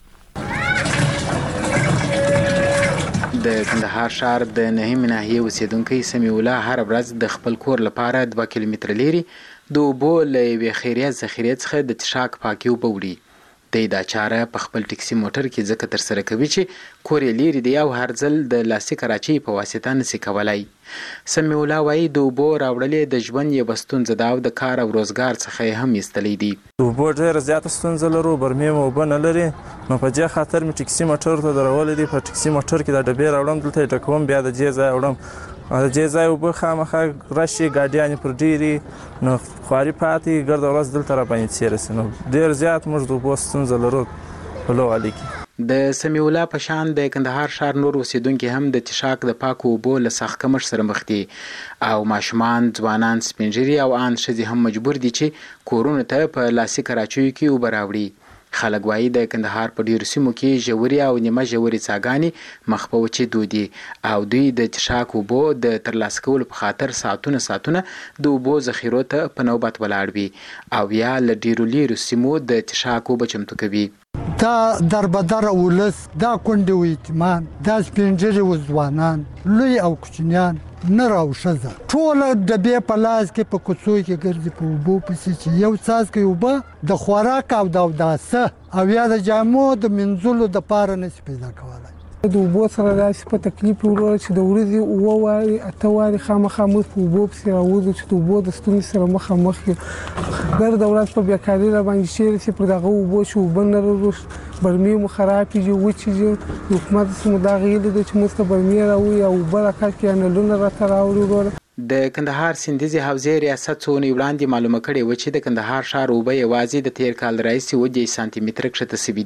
د کندهار ښار د نهمې ناحیې اوسیدونکی سمیع الله هر ورځ د خپل کور لپاره 2 کیلومتره لري د اوبو له یوې خیریه ذخیرې څخه د څښاک پاکې اوبه وړي. دا چاره په خپل ټکسي موټر کې ځکه ترسره کوي چې کور یې لري دی او هر ځل د لاسي کراچۍ په واسطه نشي کولای. سمیع الله وایي د اوبو راوړلې د ژوند یوه ستونزه ده او د کار او روزګار څخه یې هم ایستلی دي. د اوبو ډېره زیاته ستونزه لرو، برمې مو اوبه نه لري، نو په دې خاطر مې ټکسي موټر ته درولی دي. په ټکسي موټر کې دا ډبې راوړم، دلته یې ډکوم، بیا د دې ځای وړم. د دې ځای اوبه خامخا راشي، ګاډیانې پر ډېرې نو خواري پاتې ګرده ورځ دلته راباندې تېره شي. نو ډېر زیات موږ د اوبو ستونزه لرو په لوغالي کې. د سمیع الله په شان د کندهار ښار نور اوسیدونکي هم د څښاک د پاکو اوبو له سخت کمښت سره مخ دي او ماشومان، ځوانان، سپین ږیري او ان ښځې هم مجبور دي چې کورونو ته په لاسي کراچیو کې اوبه راوړي. خلک وایي د کندهار په ډیرو سیمو کې ژورې او نیمه ژورې څاګانې مخ په وچېدو دي او دوی د څښاک اوبو د ترلاسه کولو په خاطر ساعتونه د اوبو ذخیرو ته په نوبت ولاړ وي او یا له ډیرو لیرو سیمو د څښاک اوبه چمتو کوي. دا دربدره ولس، دا کونډې و یتیمان، دا سپین ږیري و ځوانان، لوی او کوچنیان، نر او ښځه، ټوله ډبې په لاس کې په کوڅو کې ګرځي په اوبو پسې چې یو څاڅکی اوبه د خوراک او د اوداسه او یا د جامو د مینځلو دپاره نشي پیدا کولی. د اوبو سره داسې په تکلیف وروره چې د ورځې 7 وارې 8 وارې خامخا موږ په اوبو پسې راوځو چې د اوبو د ستونزې سره مخامخ یو. ګرده ورځ په بیکاري راباندې شېرې چې پر دغه اوبو چې اوبه نه لرو، برمې مو خرابې دي، وچې دي. حکومت څخه مو دا غوښتنه ده چې موږ ته برمې راوړي او اوبه راکړي یا نلونه راته راوړي وروره. د کندهار سیندیزې حوزې ریاست څو اونۍ وړاندې معلومه کړې وه چې د کندهار ښار اوبه یوازې د تیر کال راهیسې 10 سانتي متره کښته سوي دي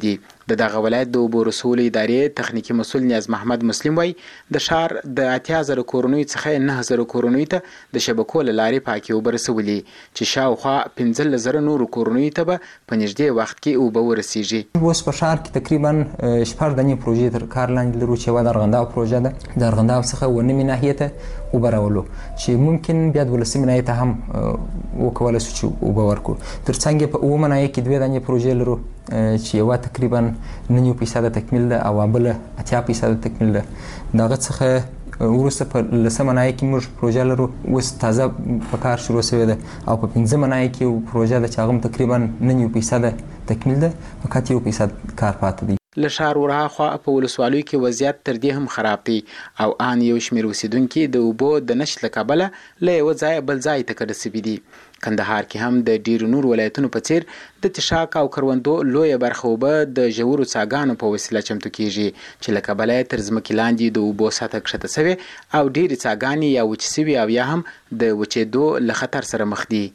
د دغه ولایت د اوبو رسولو ادارې تخنیکی مسؤل نیاز محمد مسلم وای د شهر د 80,000 کورونو څخه 9,000 کورونو ته د شبکو لارې پاکي اوبه رسولي چې شاوخوا 15,000 نور کورونو ته په نږدې وخت کې اوبه ورسیږي. اوس په شهر کې تقریبا 4 دنې پروژې تر کار لاندې لرو چې د ارغنداب پروژه ده. د ارغنداب څخه ونمې ناحیې ته اوبه راولو چې ممکن بیا د ولسمې ناحیې ته هم وکولای شو چې اوبه ورکړو. ترڅنګ په اومه ناحیې کې 2 دنې پروژې لرو چې یو تقریبا 9% تکمیل ده او بل 80% تکمیل ده. دغه څخه ورسته په لسمه ناحیه کې موږ پروژه لرو اوس تازه په کار شروع شوې ده او په 15مه ناحیه کې پروژه ده چې هغه تقریبا 9% تکمیل ده فقط 1% کار پاتې دی. له ښار ورهاخوا په ولسوالیو کې وضعیت تر دې هم خراب دی او ان یو شمېر اوسیدونکي د اوبو د نشت له کبله له یو ځای بل ځای ته کډه سوي دي. کندهار کې هم د ډیرو نور ولایتونو په څیر د تشاک او کروندو لویه برخه اوبه د ژورو څاګانو په وسیله چمتو کیږي چې له کبله تر ځمکې لاندې د اوبو سطحه کښته سوې او ډیرې څاګانې یا وچې سوي او یا هم د وچېدو له خطر سره مخ دي.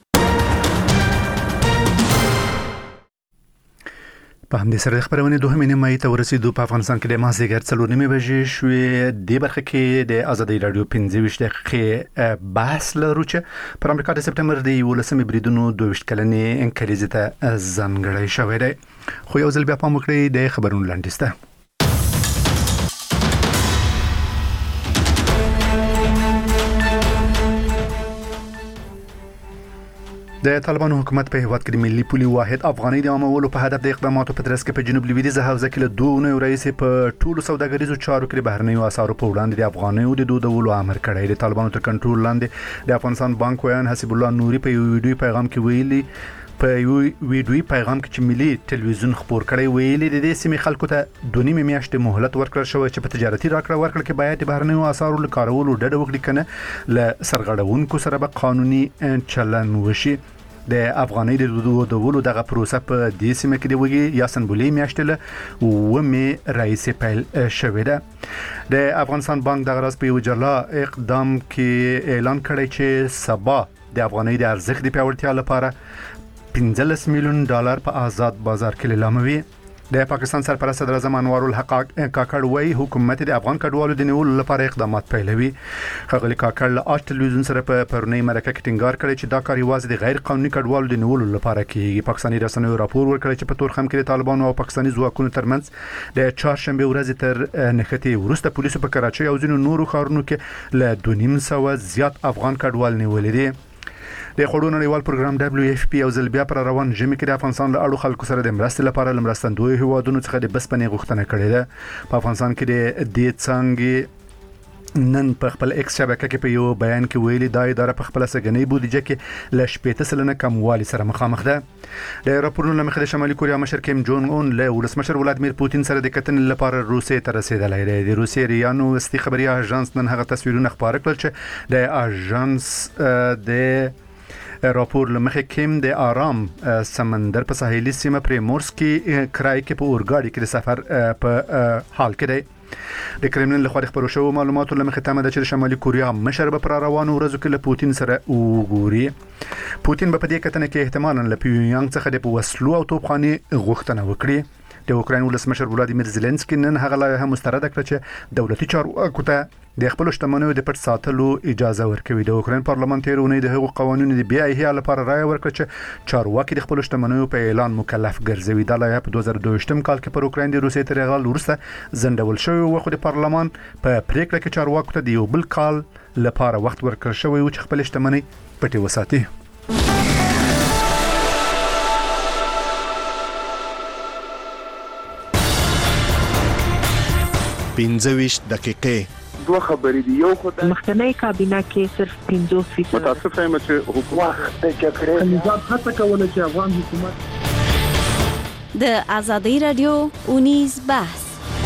په همدې سره د خبرونې دوهمې نیمایي ته ورسېدو. په افغانستان کې د مازدیګر 4 بجې شوې. د برخه کې د ازادي رادیو 15 دقیقې بحث لرو چې پر امریکا د سپټمبر د 11 بریدونو 22 کلنې انکریزي ته ځانګړی شوی دی. خو یو ځل بیا پام وکړئ د خبرونو لاندې سته. د طالبانو حکومت په هیواد کې د ملي پولي واحد افغاني د عامولو په هدف د اقداماتو په ترڅ کې په جنوب لویدیځه حوزه کې له 2 نوو رئیس په ټولو سوداګریزو چارو کې بهرنیو اسعارو په وړاندې د افغانیو د دودولو امر کړی. د طالبانو تر کنټرول لاندې د افغانستان بانک ویان حسیب الله نوري په یو ویډیو پیغام کې ویلي چې ملي ټلویزیون خبر کړی ویلي د دې سیمې خلکو ته 2 میاشتې مهلت ورکړل شوی چې په تجارتي راکړه ورکړه کې باید د بهرنیو اسعارو له کارولو ډډه وکړي کنه له سرغړونکو سره به قانوني چلن وشي. د افغاني د دودولو دغه پروسه په دې سیمه کې د وګي یا سنبولي میاشتې له ومه رئیس پیل شوې ده. د افغانستان بانک دغه راز په یو جلا اقدام کې اعلان کړی چې سبا د افغاني د ارزښت د پیاوړتیا لپاره $15 میلیون په آزاد بازار کې لیلاموي. د پاکستان سرپرست صدر اعظم انوار الحق کاکړ وایي حکومت د افغان کډوالو د نیولو لپاره اقدامات پیلوي. ښاغلي کاکړ له آج ټلویزیون سره په پرونی مرکه کې ټینګار کړی چې دا کار یوازې د غیر قانوني کډوالو د نیولو لپاره کیږي. پاکستاني رسنیو راپور ورکړی چې په تورخم کې د طالبانو او پاکستاني ځواکونو ترمنځ د چهارشنبه ورځ تر نښتې وروسته پولیسو په کراچۍ او ځینو نورو ښارونو کې له 250 زیات افغان کډوال نیولې دي. د خړو نړیوال پروګرام WFP او زلبیا پر روان ژمي کې د افغانستان له اړو خلکو سره د مرستې لپاره لمرستندوی هیوادونو څخه د بسپنې غوښتنه کړې ده. په افغانستان کې د دې څنګه نن په خپل ایکس شبکه کې په یو بیان کې ویلي دا اداره په خپل سګنۍ بودیجه کې ل 80% کموالي سره مخامخ ده. د راپورونو لمخې د شمالي کوریا مشر کیم جونګ اون له ولسمشر ولادمیر پوتین سره د کتنې لپاره روسیې ته رسیدلی دی. د روسیې ریانو وستي خبري اژانس نن هغه تصویرونه خبره کړل چې د اژانس د راپور لمخې کیم د آرام سمندر په ساحلي سیمه پریمورسکي کرای کې په اورګاډي کې د سفر په حال کې دی. د کرملین لخوا خبرو شوو معلوماتو لمخې تمه ده چې شمالي کوریا مشر به پر روانو ورځو کې له پوتین سره وګوري. پوتین به په دې کتنه کې احتمالاً له پیونګ څخه د وسلو او توپخانې غوښتنه وکړي. د اوکراین ولسمشر ولادیمیر زيلنسکي نن هغه لایحه مسترده کړه چې دولتي چارواکو ته د خپل شتمنیو د پټ ساتلو اجازه ورکوي. د اوکراین پارلمان تیرونه د هغو قوانینو د بیا احیا لپاره رائے ورکړه چې چارواکي د خپل شتمنیو په اعلان مکلف ګرځوي. دا لایحه په 2022 کال کې پر اوکراین د روسیې تر غل ورسته زندول شوی و خو د پارلمان په پریکړه کې چارواکو ته د یو بل کال لپاره وخت ورکړ شوی و چې خپل شتمنۍ پټي وساتي. 15 دقیقې دوه خبرې دی. یو خدای مخکنی کابینه کې صرف 50% متاسف یم چې حکومت د کړې نظام هڅه کوله چې افغان حکومت د ازادي رادیو اونیز بحث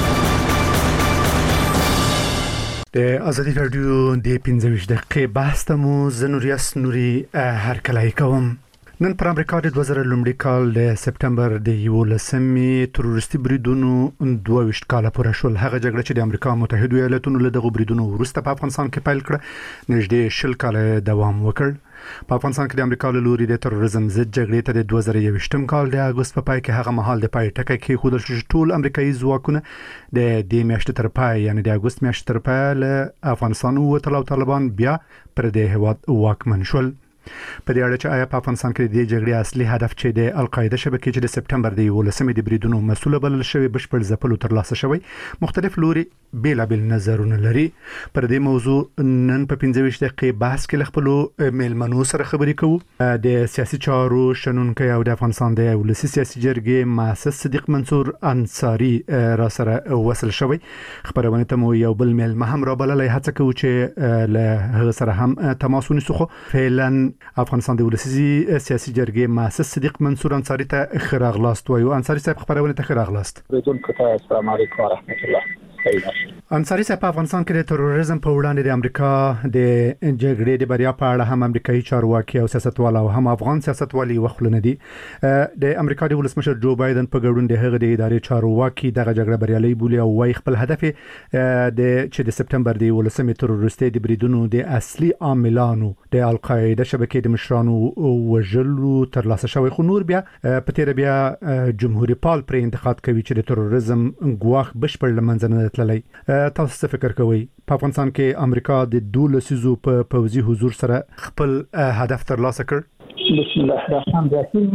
د ازادي رادیو د 15 دقیقې بحث ته مو زنوریاس نوري هر کله کوم. نن پر امریکا د 2000 لومړي کال د سپټمبر د 11 تروریستي بریدونو 22 کال پوره شول. هغه جګړه چې د امریکا متحده ایالاتونو له دغه بریدونو وروسته په افغانستان کې پیل کړه نږدې 10 کال دوام وکړ. په افغانستان کې د امریکا له لوري د تروریزم ضد جګړې ته د 2021 کال د اگست په پای کې هغه مهال د پای ټکی کې خودل شو ټول امریکایي ځواکونه د دې میاشتې تر پای یعنی د اگست میاشتې تر پای له افغانستان او طالبان بیا پر د هواد واکمن شول. په دې اړه چې آیا په افغانستان کې د جګړې اصلي هدف چې د القاعده شبکې چې د سپټمبر د 11 د بریدونو مسؤل بلل شوی بشپړ ځپلو ترلاسه شوی مختلف لوري بیلابل نظرونه لري. پر دې موضوع نن په 15 دقیقې بحث کې خپل میلمنو سره خبرې کوو. د سیاسي چارو شنونکو او د افغانستان د ولسی سیاسي جرګې مؤسس صدیق منصور انصاری را سره وصل شوی. خبرونه ته مو یو بل میلمه هم را بللای هڅه کوي چې له هغه سره هم تماس ونیسو. فعلا افغانستان د ولسی سیاسي جرګې مؤسس صدیق منصور انصاری ته خراغلاست وایو. انصاری صاحب خبرونه ته خراغلاست. بدون کته السلام علیکم و رحمت الله. انصاری صاحب په افغانستان کې د تروریزم په وړاندې د امریکا د جګړې د بریا په اړه هم امریکایي چارواکي او سیاستوال او هم افغان سیاستوالي وخلنه دي. د امریکا د ولسمشر جو بایدن په ګډون د هغه د ادارې چارواکي دغه جګړه بریالي بولي او وايي خپل هدف د چې د سپټمبر د 11 تروریستي د بریدونو د اصلي عاملانو د القاعده شبکې د مشرانو وژلو ترلاسه شوی. خو نور بیا په تیر بیا جمهوریت پال پر انتخاب کوي چې د تروریزم ګواخ بشپړ لمنځنه تللی. تاسو څه فکر کوئ په افغانستان کې امریکا د 12 سيزو په پوځي حضور سره خپل هدف ترلاسه کړ؟ بسم الله الرحمن الرحیم.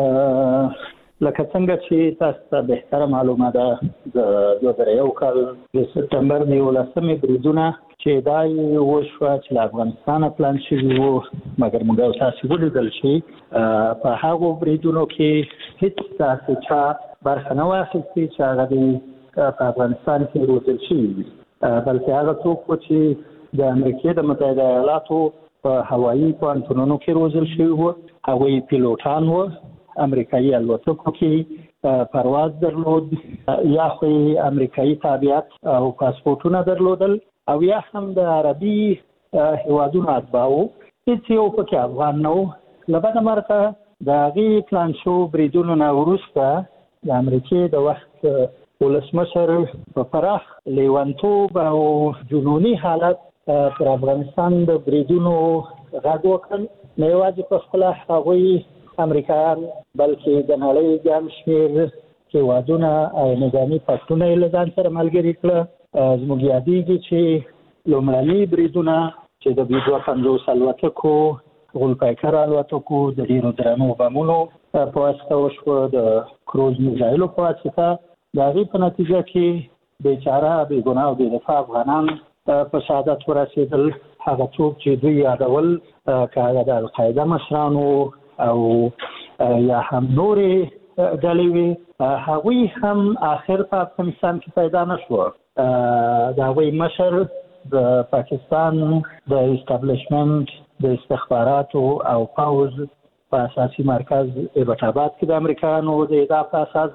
لکه څنګه چې تاسو ته به معلومه ده د 2001 کال د سپټمبر د 11 بریدونه چې دای وشو چې افغانستان پلان شوی وو مګر موږ تاسو ولیدل چې په هغه بریدونو کې هیڅ تاسو چې برخه نه واخیستي چې هغه په افغانستان کې روزل شي بلکې هغه څوک چې د امریکا د متحده ایالاتو په هوایي پوهنتونونو کې روزل شوی وو هغوی پیلوټان وو امریکایي الوتکو کې پرواز درلود یا خو امریکایي تابعیت او پاسپورتونه درلودل او یا هم د عربي هیوادونو اتباعو چې یو پکې افغان نو لبنه مرته د غي پلان شو بریدونو نه وروسته د امریکا د وخت ولسمشر په پراخ لیوانتوب او جنوني حالت پر افغانستان د بریدونو غږ وکړ. نه یوازې په خپل هغوی امریکایان بلکې د نړۍ ګڼ شمېر هیوادونه او نظامي پاکټونه یې له ځان سره ملګري کړه. زموږ یادېږي چې لومړني بریدونه چې د B-52 الوتکو غولپایکر الوتکو د ډېرو درنو بمونو په واسطه وشوه د کروز میزایلو په واسطه د هغې په نتیجه کې بیچاره بېګناه او بېدفاع افغانان په شهادت ورسېدل. هغه څوک چې دوی یادول که هغه د القاعده مشرانو او یا هم نورې ډلې وي هغوی هم آخر په افغانستان کې پیدا نه شوه. د هغوی مشر د پاکستان د استابلیشمنت د استخباراتو او پوځ په اساسي مرکز ایبټ آباد کې د امریکایانو د ادعا په اساس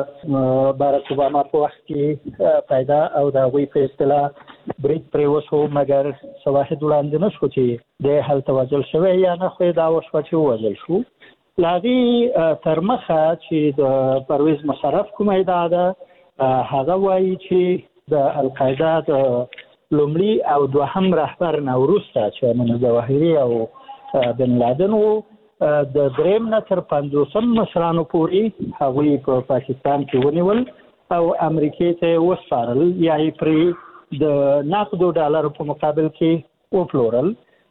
د بارک اوباما په وخت کې پیدا او د هغوی په اصطلاح برید پرې وشو مګر شواهد وړاندې نه شو چې دی هلته وژل شوی یا نه خو دا وشوه چې ووژل شو. له هغې تر مخه چې د پرویز مشرف کومه ادعا ده هغه وایي چې د القاعده د لومړي او دوهم رهبر نه وروسته چې ایمن ظواهري او بن لادن و د دریم نه تر 50 مشرانو پورې هغوی په پاکستان کې ونیول او امریکا ته وسپارل یا یې پرې د نقدو ډالرو په مقابل کې وپلورل.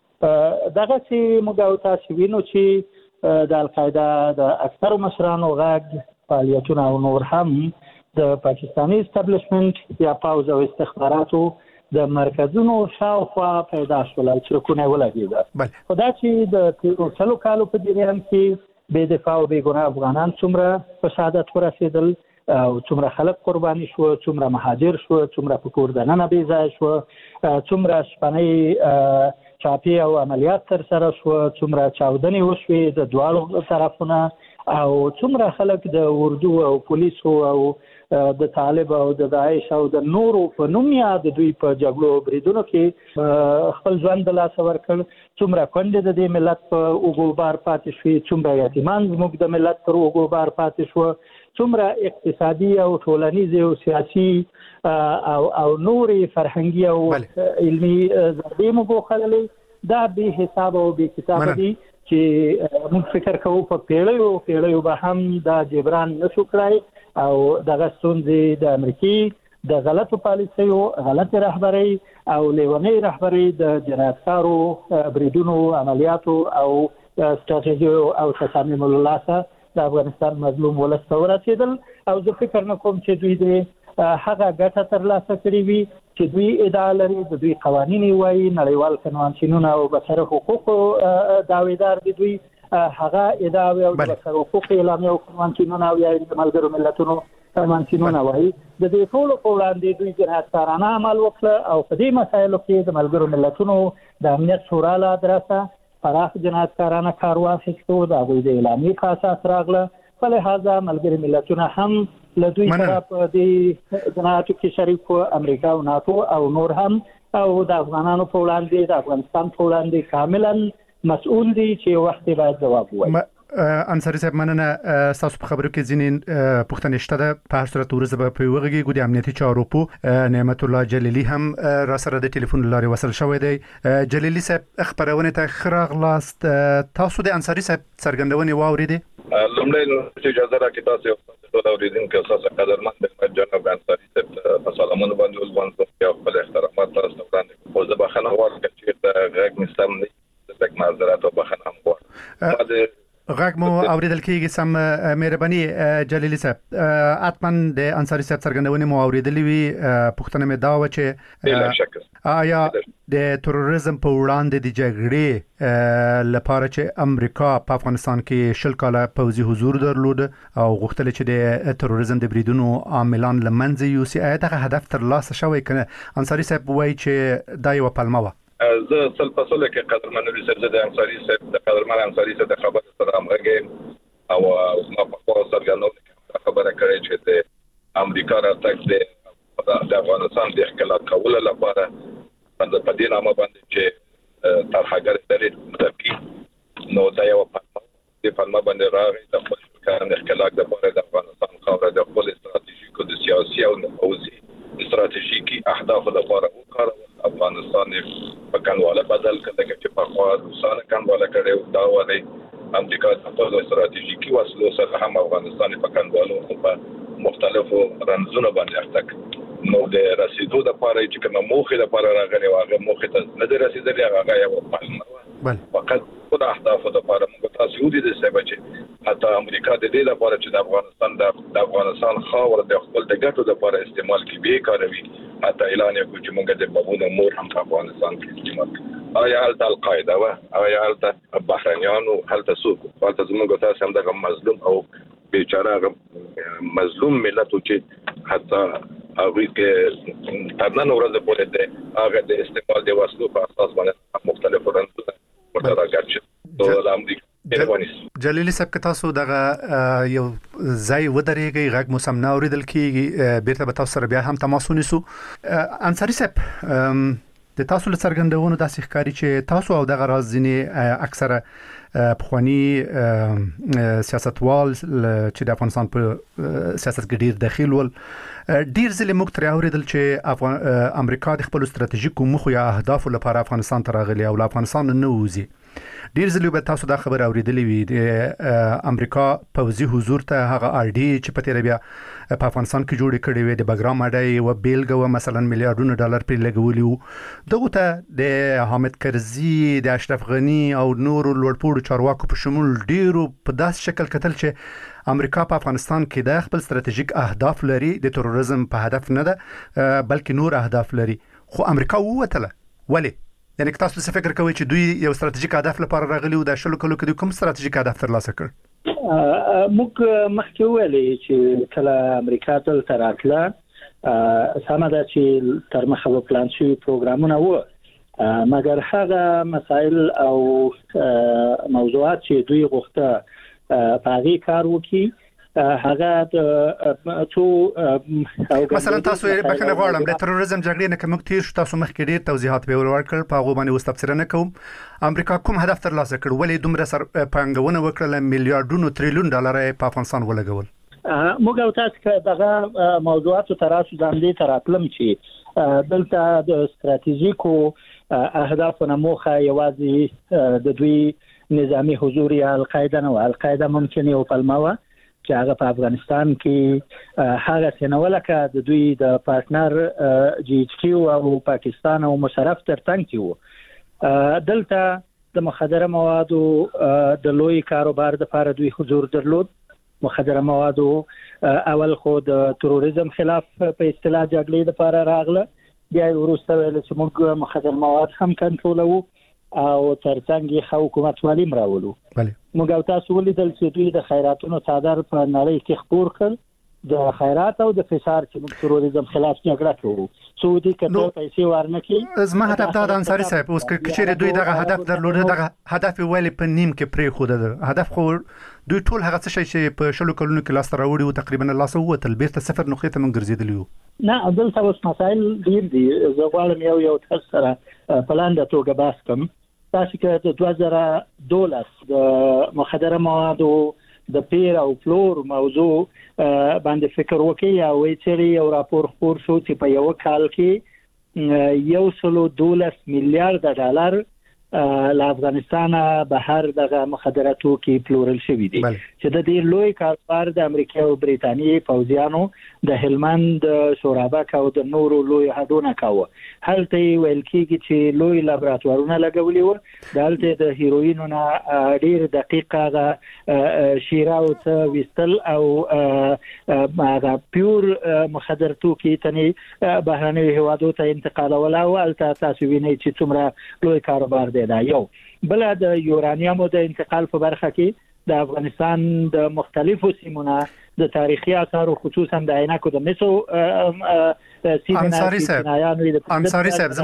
دغه چې موږ او تاسو وینو چې د القاعده د اکثرو مشرانو غږ فعالیتونه او نور هم د پاکستاني استابلیشمنت یا پوځ او استخباراتو د مرکزونو شاوخوا پیدا شول چې رکونه ولګېده. خو دا چې د 30 کالو په جریان کې بې دفاع او بې ګناه افغانان څومره په شهادت ورسېدل او څومره خلک قرباني شو څومره مهاجر شو څومره په کور دننه بې ځایه شو څومره شپنۍ چاپی او عملیات تر سره شو، څومره چاودنې وشوې د دواړو طرفونه، او څومره خلک د اردو او پولیسو او د طالب او د داعش او د نورو په نوم یاد دوی په جګړو بریدونو کې خپل ژوند د لاسه ورکړ، څومره کونډې د دې ملت په اوږو بار پاتې شوې، څومره یتیمان زموږ د ملت پر اوږو بار پاتې شو، څومره اقتصادي او ټولنیز او سیاسي او نورې فرهنګي او علمي ضربې مو وخوړلې. دا به حساب او به کتاب دي چې موږ فکر کوو په پیړیو به هم دا جبران نشو کړای، او دغه ستونزې د امریکای د غلطو پالیسیو، غلط رهبرۍ او لیونۍ رهبرۍ د جنایتکارو بریدونو، عملیاتو او ستراتیژیو او تصامیمو له لاسه د افغانستان مظلوم ولس ته ورسېدل. او زه فکر نه کوم چې دوی د هغه ګټه ترلاسه کړې وي چې دوی ادعا لري، د دوی قوانین وایي، نړیوال کنوانسیونونه او بشر حقوقو دعویدار دي، دوی هغه ادعا او د بشر حقوق اعلامیه او کنوانسیونونه او د ملګرو ملتونو کنوانسیونونه وایي. د دې ټولو په وړاندې دوی جنایتکارانه عمل وکړ، او په دې مسایلو کې د ملګرو ملتونو د امنیت شورا له ادرسه پراخ جنایتکارانه کار واخیستو، د هغوی د اعلامیې په اساس راغله. په لحاظه ملګري ملتونه هم له دوی سره په دې جنایاتو کې شریک وو، امریکا او ناتو او نور هم، او د افغانانو په وړاندې، د افغانستان په وړاندې کاملا مسؤل دي چې وخت باید جواب ووایي. انصاری صاحب مننه. تاسو په خبرو کې ځینې پوښتنې شته ده، په هر صورت ورزه به په وګړي د امنیتي چارو په نعمت الله جلیلی هم را سره د ټلیفون لارې وصل شوی دی. جلیلی صاحب خبرونه ته خراغلاست، تاسو د انصاری صاحب څرګندونې واوریدې؟ لومړی اجازه راکړئ تاسو ټول اوریدونکو څخه قدرمن جناب انصاری صاحب په سلامونه باندې ولوم او خپل احترامات تاسو ته وړاندې کوم. زه بخښنه غواړم چې د غږ مستم نه د معذرت او بخښنه هم غواړم. غږ مو اوریدل کیږي، سم مهرباني جلیلی صاحب. اتمن د انصاری صاحب څرګندونې مو اوریدلې وي. پوښتنه مې دا و چې آیا د تروریزم په وړاندې د جګړې لپاره چې امریکا په افغانستان کې 10 کاله پوځي حضور درلود او غوښتل چې د تروریزم د بریدونو عاملان لمنځه یوسي، آیا دغه هدف ترلاسه شوی کنه؟ انصاری صاحب وایي چې دا یو پلمه و. زه سل فصله کې قدرمن رئیس د انصاری صاحب د قدرمن انصاری صاحب د خبرو سره همغږی او ما په خپل سرګردانۍ خبره کړې چې د امریکا راتګ د افغانستان د اختلاف کولو لپاره په دې نامه باندې چې طرحګر لري متفقین نو دا یو په باندې راغی د خپل کارن اختلاف د لپاره د افغانستان خاوره د خپل ستراتیژیکو د سیاسي او پوځي ستراتیژیکي اهداف لپاره وکړه. افغانستان په کنواله بدل کړي چې په خوا روسانه کنواله کړي دا وایي امریکا د خپل ستراتیژیکي وسلو سره هم افغانستان په کنوالو په مختلفو رنځونو باندې اخته. نو د رسیدو د لپاره چې کومه موخه لپاره راغلي واغه موخه ته نه رسیدلی هغه یو پلان فقط خود اهداف د لپاره موږ تاسو ودی د سبب چې حتی امریکا د دې لپاره چې د افغانستان خاور د خپل د ګټو لپاره استعمال کې به کاروي، حتی اعلان یې کوي چې موږ د بابونو مور هم په افغانستان کې استعمال کوو. آیا حالت القاعده و آیا حالت بحرانیانو حالت سوق حالت زموږ تاسو هم د مظلوم او بیچاره مظلوم ملت چې حتی هغه کې ترنن ورځ پورې د هغه د استعمال د وسلو په اساس باندې مختلف رنځونه ورته راګرځي د امریکا. جلیلی صاحب که تاسو دغه یو ځای ودرېږئ، غږ مو سم نه اوریدل کیږي، بیرته به تاسو سره بیا هم تماس ونیسو. انصاری صاحب د تاسو له څرګندونو داسې ښکاري چې تاسو او دغه راز ځینې اکثره پخوانی سیاستوال چې د افغانستان په سیاست کې ډیر دخیل ول، ډیر ځله موږ تر اوریدل چې امریکا د خپل ستراتیژیکو موخو یا اهداف لپاره افغانستان ته راغلی او افغانستان نه وځي. ډیر ځله به تاسو دا خبر اوریدلې وي د امریکا پوځي حضور ته هغه آر ډي چې په تیر بیا په افغانستان کې جوړ کړي وي د بګرام اډای او بیلګه مثلا میلیارډونو ډالر پر لګولي وو. دغه ته د حامد کرزي، د اشرف غنی او نورو لوړپوړو چارواکو په شمول ډیرو په داس شکل کتل چې امریکا په افغانستان کې د خپل ستراتیژیک اهداف لري، د تروریزم په هدف نه ده بلکې نور اهداف لري. خو امریکا ووتله ولې؟ یعنی که تاسو څه فکر کوئ چې دوی یو ستراتیژیک هدف لپاره راغلي او د 10 کلو کې کوم ستراتیژیک هدف ترلاسه کړ؟ موږ مخکې ویلي چې کله امریکا ته راتله سمه ده چې تر مخه پلان شوي پروګرامونه وو مګر هغه مسائل او موضوعات چې دوی غوښته پاغي کار وکړي هغه مثلا تاسو بخنه غواړم د تروریزم جګړې نه کوم تیر شو تاسو مخکې ډیر توضیحات به ورکړل په هغه باندې وستفسرنه کوم امریکا کوم هدف ترلاسه کړ ولې دومره سر پنګونه وکړل میلیارډونو تریلیون ډالر په افغانستان ولګول موږ او تاسو دغه موضوعات تراسو ځاندې تراتلم چې دلته د ستراتیژیکو اهدافو موخه یوازې د دوی نظامی حضور یا القاعده نه القاعده ممکن یو پلماوه چې هغه په افغانستان کې هغه سنولکه د دوی د پارتنر جی ایچ کیو او پاکستان او مشرف ترڅنګ کیو دلته د مخدره موادو د لوی کاروبار د لپاره دوی حضور درلود مخدره موادو اول خو د تروریزم خلاف په اصطلاح جګړې لپاره راغله بیا وروسته ویل چې موږ مخدره مواد هم کنټرولو او ترڅنګ حکومت والی مراولو موږ او تاسو ولیدل چې دوی د خیراتونو صادر په نړۍ کې خپور کړ د خیرات او د فشار چې موږ تروریزم خلاف جګړه کوو سعودي کته پیسې ورنکي زما هدف دا د انصاری صاحب اوس چې دوی دغه هدف درلود دغه هدف ویلې په نیم کې پرې خو ده هدف خو دوی ټول هغه څه چې په شلو کلونو کې لاس راوړي او تقریبا لاس ووتل بیرته صفر نقطه ته من ګرځیدلی نه دلته اوس مسائل ډیر دي زه غواړم یو تاسو سره پلان د توګه بحث کوم تاسو کې د 2012 د مخدره موادو د پیر او فلور موضوع باندې فکر وکړي او چې یو راپور خپور شو چې په یو کال کې 112 میلیارډ ډالر له افغانستان بهر دغه مخدراتو کې پلورل شوی دي چې د دې لوی کاروبار د امریکا او بریتانیې پوځیانو د هلمند شورابک او د نورو لوی هډونه کاوه هلته ویل کېږي چې لوی لابراتوارونه لګولي و دلته د هیروینو نه ډیر دقیقه شیره او وستل او هغه پیور مخدراتو کې تني بهرنی هوادو ته انتقال ولا او الته تاسو وینئ چې څومره لوی کاروبار دی دا یو بل د یورانیوم د انتقال په برخه کې د افغانستان د مختلفو سیمونو د تاریخي آثار او خصوصا د عینکو د مسو انصاری صاحب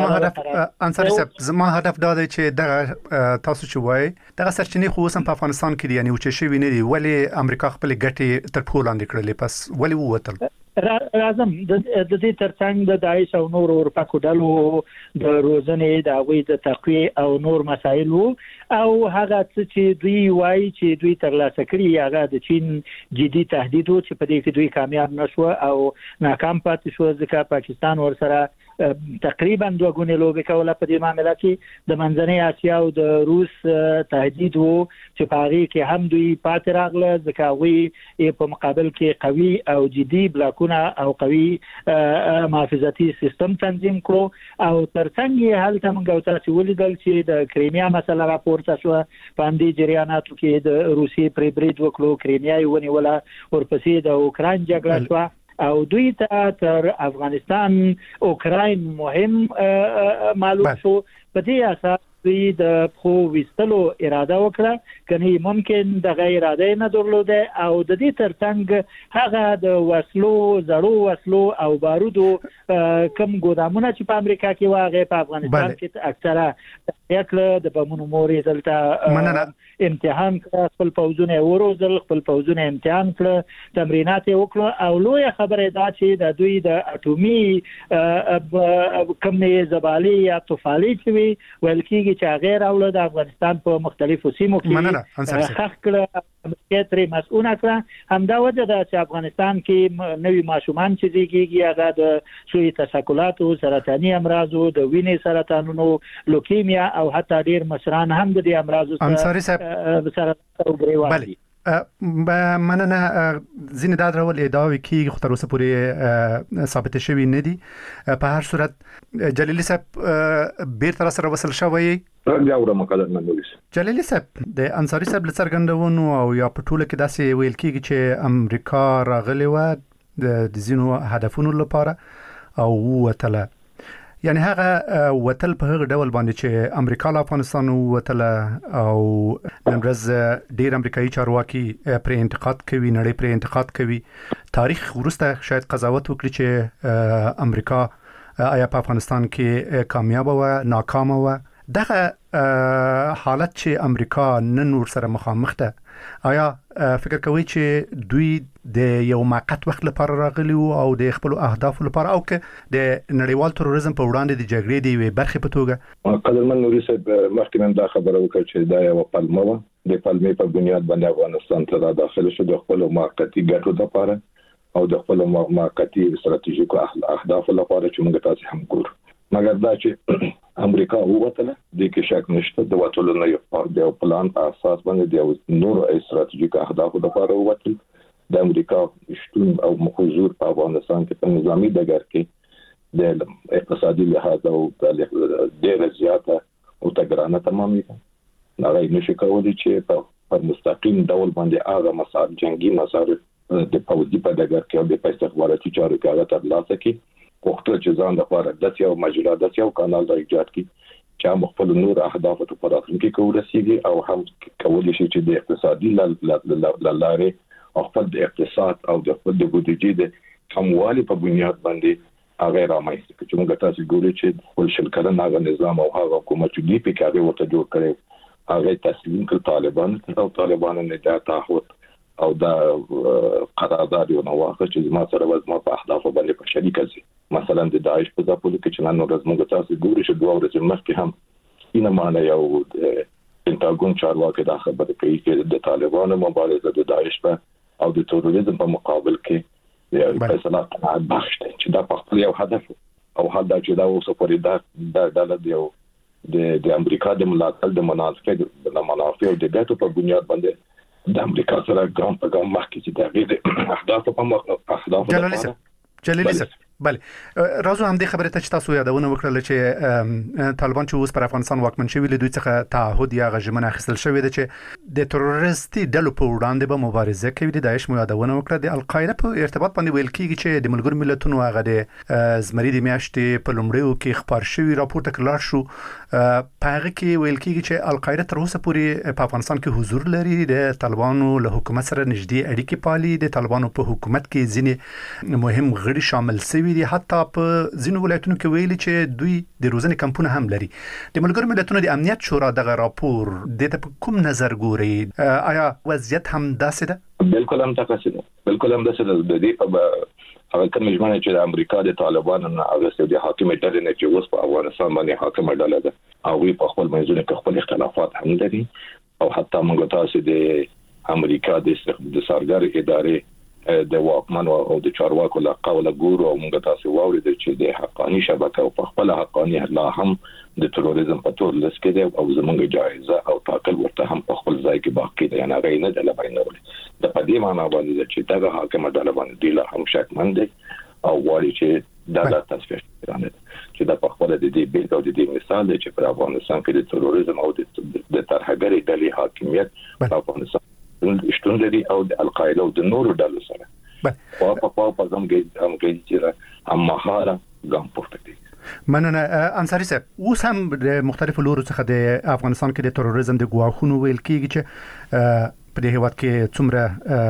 زما هدف دا دی چې دغه تاسو چې وای دغه سرچینې خو هم په افغانستان کې دي یعنی چې شي ویني دي ولی امریکا خپل ګټې تر ټولو لاندې کړلې پس ولی ووتل راځم د دې ترڅنګ د داعش او نور اورپاکو ډلو د روزنې د غوي د تقویه او نور مسایل او هغه چې دوی وایي چې دوی ترلاسه کړي هغه د چین جدي تهدید چې په دې کې دوی کامیاب نشو او ناکام پاتې شو ځکه پاکستان ورسره تقریبا دوه غونې لوبې کوله په دې معاملې کې د منځنۍ اسیا او د روس تهدید وو چې په هغه کې هم دوی پاتې راغله ځکه وی په مقابل کې قوي او جدي بلاکونه او قوي محافظتي سیستم تنظیم کړو او ترڅنګ هلته موږ تاسو ولیدل چې د کریمیا مسله راپورته شو باندې جریاناتو کې د روسي پرې برید وکړو کریمیا یې ونیوله ورپسې د اوکرين جګړه شو او دوی ته تر افغانستان اوکراین مهم معلوم شو په دې اساس دوی د خو وستلو اراده وکړه کني ممکن د غیر اراده نه درلوده او د دې ترڅنګ هغه د وسلو زړو وسلو او بارودو کم ګودامونه چې په امریکا کې واغې په افغانستان کې اکثره یکله د بمونو مورې دلته امتحان کړ خپل پوزونه وروزل خپل پوزونه امتحان کړ تمرینات وکړو او لوی خبره دا چې د دوی د اټومي کمې زبالي یا طفالي چې ویل کېږي چې غیر اولاد افغانستان په مختلفو سیمو کې حق کړ امریکا ترې مسؤونه کړه همدا وجه ده چې افغانستان کې نوي ماشومان چې دیږي هغه د سوی تشکلاتو سرطاني امراضو د وینې سرطانونو لوکیمیا او حتی ډیر مشران هم د دې امراضو سره بله مننه زین دا درول ادعاوی کیږي خو تر اوسه پورې ثابت شوی نه دي په هر صورت جلیلی صاحب بیرته سره وصل شوی راغورم مقدر منولیس جلیلی صاحب د انصاری صاحب لڅرګندونو او یا په ټوله کې داسې ویل کیږي چې امریکا راغلی و د زینو هدفونو لپاره او وتله یعنی هغه وتل په هغه ډول باندې چې امریکا له افغانستان وتل او نن ورځ ډیر امریکایي چارواکي پر انتقاد کوي نړۍ پر انتقاد کوي تاریخ ورسته شاید قضاوت وکړي چې امریکا آیا په افغانستان کې کامیاب و ناکام و دغه حالت چې امریکا نن ور سره مخامخ ده آیا فکر کوي چې دوی د یو موقت وخت لپاره راغلي او د خپل اهداف لپاره او که د نړیوال تروریزم په وړاندې د جګړې دی وي برخه په توګه قدرمن نوري صاحب مخکې من دا خبره وکړه چې دا یو پلمه و د پلمې په بنیاد باندې افغانستان ته داخله شو د خپل موقتي ګټو لپاره او د خپل موقتي ستراتیژیکو اهداف لپاره چې موږ تاسو هم ګورو مګر دا چې امریکا ووتله د کې شک نشته د وټولو نه یو پلان په اساس باندې د نور استراتیژیک اهداف لپاره ووتل د امریکا شتون او حضور په افغانستان کې په نظامی ډګر کې د اقتصادي لحاظ او د ډېر زیاته او تګرانه تمامي نه نشي کولای چې په مستقیم ډول باندې هغه مسار جنگي مسار د پوځي په ډګر کې او د استخباراتي چارو کې هغه ترلاسه کړي وخت چې ځان لپاره د یو مجرا د یو کانال د ایجاد کی چې خپل نور اهداف ته پر راتلونکي کې ورسیږي او هم کولای شي چې د اقتصادي لارې او خپل د اقتصاد او د خپل د بودیجې د کموالي په بنیاد باندې هغه رامنځته کوي چې موږ تاسو ګورو چې خپل شل کلن هغه نظام او هغه حکومت چې دی په هغه ورته جوړ کړي هغه تسلیم کړ طالبان نه دا تعهد او دا قرارداد یو نو واخه چې ما سره وزما په اهداف باندې په شریکه سي مثلا د داعش په ځپلو کې چې نن ورځ موږ تاسو ګورو چې دوه ورځې مخکې هم اینه معنی یو پینټاګون چارواکي دا خبره کوي چې د طالبانو مبارزه د داعش په او د تروریزم په مقابل کې یو فیصله قناعت بخش دی چې دا په خپل یو هدف او هدا چې دا اوسه پرې دا د امریکا د ملاتړ د منافع او د ګټو په بنیاد باندې د امریکا سره ګام په ګام مخکې چې د اهداف په جلالی صاحب بله راځو هم د خبرې ته چې تاسو یادونه وکړل چې طالبان چې اوس پر افغانستان واکمن شوي له دوی څخه تعهد یا غژمنه اخیستل شوې ده چې د تروریستي ډلو په وړاندې به مبارزه کوي د داعش مو یادونه وکړه د القاعده په ارتباط باندې ویل کیږي چې د ملګرو ملتونو هغه د زمری د میاشتې په لومړیو کې خبر شوی راپور تکرار شو په هغه کې ویل کیږي چې القاعده تر اوسه پورې په افغانستان کې حضور لري د طالبانو له حکومت سره نږدې اړیکې پالي د طالبانو په حکومت کې ځینې مهم غړي شامل شوي دي حتی په ځینو ولایتونو کې ویلي چې دوی د روزنې کمپونه هم لري د ملګرو ملتونو د امنیت شورا دغه راپور د کوم نظر ګوري آیا وضعیت هم داسې ده بالکل هم تاسو ده بالکل هم داسې ده د دې په هغه کوم مجموعه چې د امریکا د طالبانو نه هغه سعودي حاکم ډلې نه چې اوس په افغانستان باندې حاکم ډله ده او په خپل منځونو کې خپل اختلافات هم لري او حتی موږ تاسو د امریکا د سرګر ادارې د واکمن او د چارواکو له قوله ګورو او موږ تاسو واورید چې د حقاني شبکه او په خپل حقاني لا هم د تروریزم په تور لس کې دی او زموږ جایزه او تاکل ورته هم په خپل ځای کې باقی دی نه غوښنه د لباینه د پدې معنا باندې چې دا حاکم ډله باندې دی لا هم شکمن دی او وایي چې دا تاسو نه چې دا په خپل د دې بیل او د دې مثال دی چې په افغانستان کې د تروریزم او د ترهګرۍ ډلې حاکمیت په افغانستان شتون لري او د القاعده او د نورو ډلو سره په زموږ چې هم مهاره ګام پورته دي مننه انصاری صاحب اوس هم د مختلفو لورو څخه د افغانستان کې د تروریزم د ګواښونو ویل کیږي چې په دې هیواد کې څومره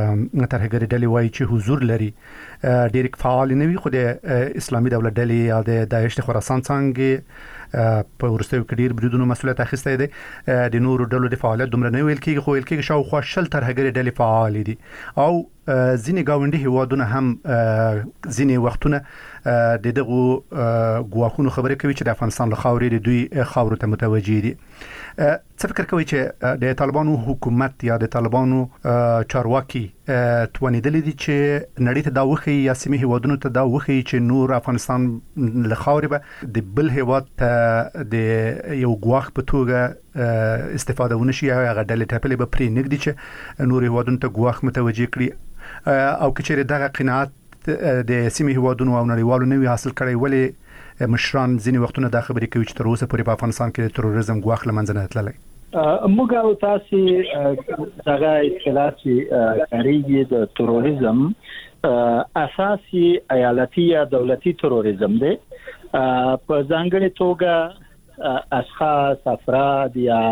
ترهګرۍ ډلې وایي چې حضور لري ډېر فعال نه وي خو د اسلامي دولت ډلې یا د داعش د خراسان څنګه په ورستیو کې ډېر بریدونو مسؤلیت اخیستی دی د نورو ډلو د فعالیت دومره نه ویل کېږي خو ویل کېږي شاوخوا 10 ترهګرۍ ډلې فعال دي او ځینې ګاونډي هیوادونه هم ځینې وختونه د دغو ګواښونو خبرې کوي چې د افغانستان له خاورې د دوی خاورو ته متوجه دي څه فکر کوي چې د طالبانو حکومت یا د طالبانو چارواکي توانیدلې دي چې نړۍ ته دا وخی یا سیمه هیوادونو ته دا وخی چې نور افغانستان له خاورې به د بل هیواد د یو ګواښ په توګه استفاده ونشي یا هغه ډلې ټاپلې به پرې نږدي چې نور هیوادونو ته ګواښ متوجه کړي او کچېرې دغه قناعت د سیمه هیوادونو او نړیوالو نوي حاصل کړي ولې مشران ځینې وختونه دا خبرې کوي چې تر اوسه پورې په افغانستان کې د تروریزم ګواښ له منځه نه تللی موږ او تاسو دغه اصطلاح چې کاریږي د تروریزم اساسي ایالتي یا دولتي تروریزم دی په ځانګړي توګه اشخاص افراد یا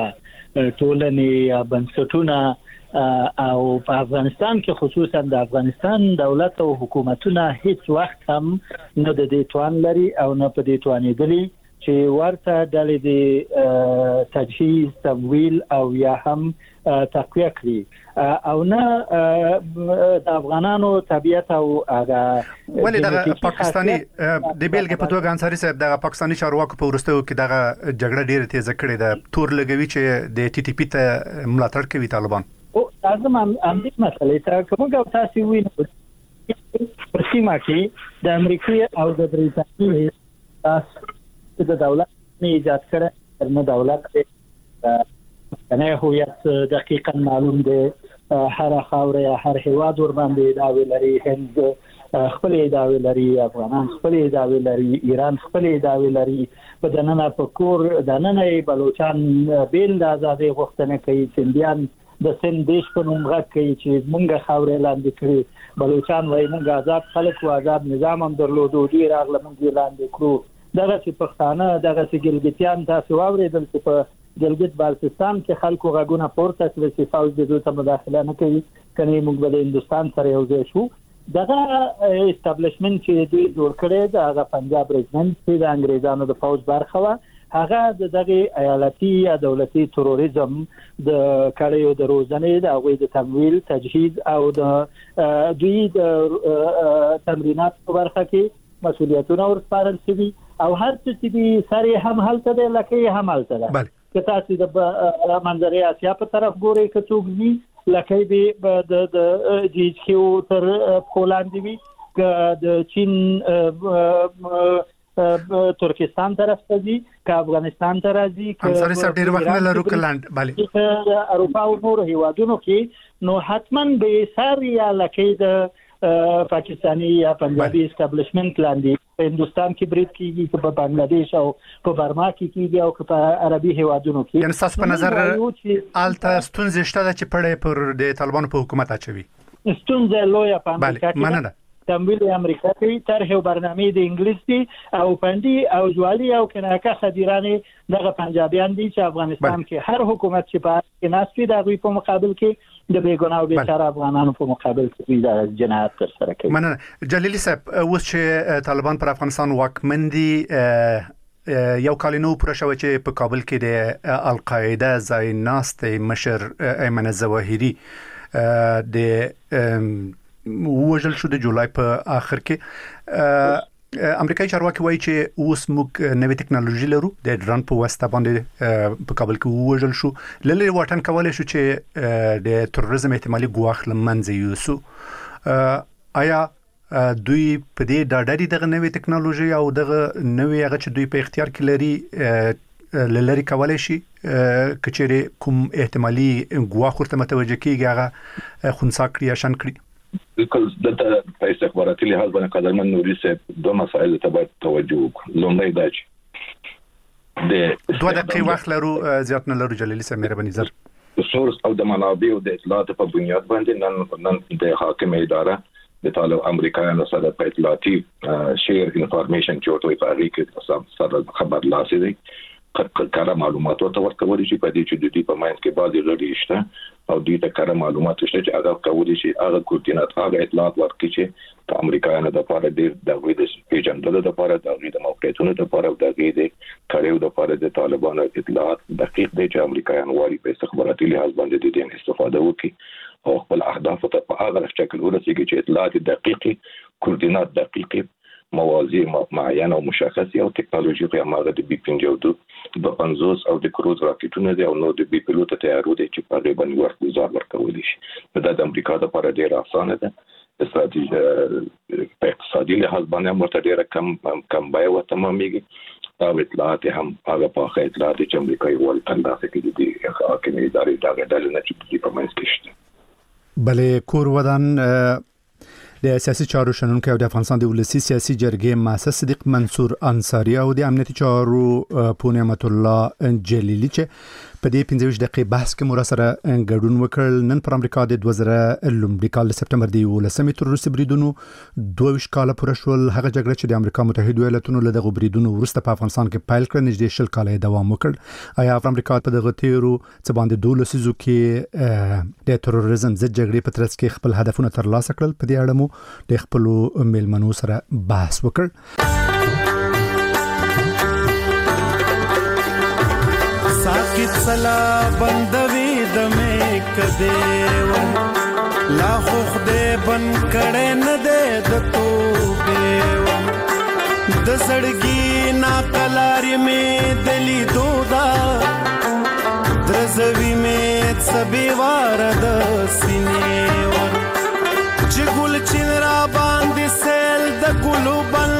ټولنې یا بنسټونه او په افغانستان کې خصوصا د افغانستان دولت او حکومتونه هیڅ وخت هم نه د دې توان لري او نه په دې توانېدلي چې ورته ډلې د تجهیز تمویل او یا هم تقویه کړي او نه د افغانانو طبيعت او هغه ولې د پاکستاني د بیلګې په توګه انصاري صاحب د پاکستاني چارواکو په ورستیو کې دغه جګړه ډیره تیزه کړې ده تور لګوي چې د ټي ټي پی ته ملاتړ کوي طالبان او لازم هم دې مسلې ته کومه تاسو وینئ په سیمه کې د امریکا او د بریټانیې تاسو د دولت نه ایجاد کړه نو دولت نه هویت دقیقاً معلوم دی هر خاوره هر هواد ور باندې دا ویلري هند خپل ادعای لري افغانان خپل ادعای لري ایران خپل ادعای لري په دننه په کور دننه بلوچستان بیل د ازادي غوښتنه کوي سندیان د سند دیش په نوم غږ کوي چې مونږه خاوره لاندې کړی بلوچستان وایي مونږ آزاد خلک او آزاد نظام هم درلودو ډیر اغله مونږ لاندې کړو دغه چې پښتانه دغه چې ګلګتیان تاسو واورېدل چې په ګلګت بالتستان کې خلکو غږونه پورته کړل چې فوج د دوی ته مداخله نه کوي کني موږ د هندستان سره یو ځای شو دغه اسټابلیشمنت چې دوی جوړ کړی دا هغه پنجاب ریجمنټ چې د انګریزانو د فوج برخه و هغه دغه ایالتي یا دولتي تروریزم د کړیو د روزنې د هغوی د تمویل تجهیز او د دوی د تمرینات په برخه کې مسؤلیتونه ورسپارل شوي او هر څه چې دي سره هم هلته دی لکه هم هلته ده که تاسو د منځري اسیا په طرف ګورئ که څوک وي لکه به د جی کیو تر پولاند وي که د چین ترکستان طرف ته دي که افغانستان ته راځي که انصاري صاحب ډیر وخت نه لرو کلاند bale اروپا او نور هیوادونو کې نو حتما به ساري یا لکه د پاکستانی یا پنجابي اسټابلیشمنت لاندې په هندستان کې برید کیږي که په بنگلاديش او په برما کې کیږي او که په عربي هیوادونو کې یعنی تاسو په نظر آلته ستونزې شته چې پړې پر د طالبانو په حکومت اچوي ستونزې لویه په امریکا کې تمویل امریکا کوي طرح او برنامه د انګلیس دي او پندي او جوالي او کناکه خديرانه دغه پنجابیان دي چې افغانستان کې هر حکومت چې په کې ناسي د غوي په مقابل کې د بیګناه او بیچاره افغانانو په مقابل کې د جنایت تر سره کوي مننه جلیلی صاحب اوس چې طالبان پر افغانستان واکمن دي یو کالینو پر شوی چې په کابل کې د القاعده ځای ناست مشر ایمن الظواهری د وژل شو د جولای په اخر کې امریکایي چارواکي وایي چې اوس موږ نوې ټکنالوژي لرو د ډرون په واسطه باندې په کابل کې وژل شو للی واټن کولای شو چې د تروریزم احتمالي ګواښ لمنځه یوسو آیا دوی په دې ډاډري دغه نوې ټکنالوژي او دغه نوې هغه چې دوی په اختیار کې لري لری کولای شي کچېره کوم احتمالي ګواښ ورته متوجه کیږي هغه خنثی کړی یا شن کړی بالکل دلته په استخباراتي لحاظ باندې قدرمن نوري صاحب دوه مسایل ته باید توجه وکړو لومړی دا چې د دوه دقیقې وخت لرو زیات نه لرو جلیلی صاحب مهرباني زر سورس او د منابع او د اطلاعات په بنیاد باندې نن د حاکم اداره د طالب امریکایانو سره په اطلاعاتي شیر انفارمیشن چورتوي په اړه کې سره خبر لاسي دي کار معلومات او ورکول شي په دې چې د دې په ماین کې بعضي غړي شته او دې ته کار معلومات شته چې هغه کولی شي هغه کوردینات هغه اطلاعات ورکړي چې په امریکایانو د لپاره د ویډیو پیژندلو لپاره د موقعیتونو لپاره د دې کاریو لپاره د طالبانو اطلاعات دقیق دي چې امریکایان وايي په استخباراتي لحاظ باندې د دې استفاده وکړي او خپل اهداف ته په هغه شکل ورسیږي چې اطلاعات دقیقي کوردینات دقیقي موازی معین او مشخصي او ټکنالوژي په اماغه د بي 52 د 50 او د کروز راکټونو دی او نو د بي پيلوټ تیارو دي چې په غیبن ورکوزار ورکول شي د امریکا لپاره ډیر اسانه ده استراتیژي په اقتصادي لحاظ باندې مرته ډیر کم بای او تماميږي او اطلاعات هم هغه په اطلاعات چې امریکایي ول اندازه کې دي حاکمي ادارې دا ډول نه چې په منځ کې شته بلې کور ودان د سیاسي چارو شنونکو او د افغانستان د ولسی سیاسي جرګې مؤسس صدیق منصور انصاری او د امنیتي چارو پون نعمت الله جلیلی چې په دې 15 دقیقې بحث کې مور سره ګډون وکړ. نن پر امریکا د 2000 لومړي کال د سپټمبر د 11 تر روسي بریدونو 22 کال پوره شول. هغه جګړه چې د امریکا متحده ایالاتونو له دغه بریدونو وروسته په افغانستان کې پیل کړ نږدې 10 کال دوام وکړ. آیا امریکا په دغه تیرو څه باندې 12 سيزو کې د تروریزم ضد جګړې په ترڅ کې خپل هدفونه ترلاسه کړل؟ په دې اړه مو د خپل میلمنو سره بحث وکړ. ساکت سلا بندوی دمه کده و لا خوخده بن کڑے نده دتوبه و دزڑگی ناکلاری میں دلی دودا درزوی میں سبی وارد سینے و چگل چن را باندی سیل د گلو بن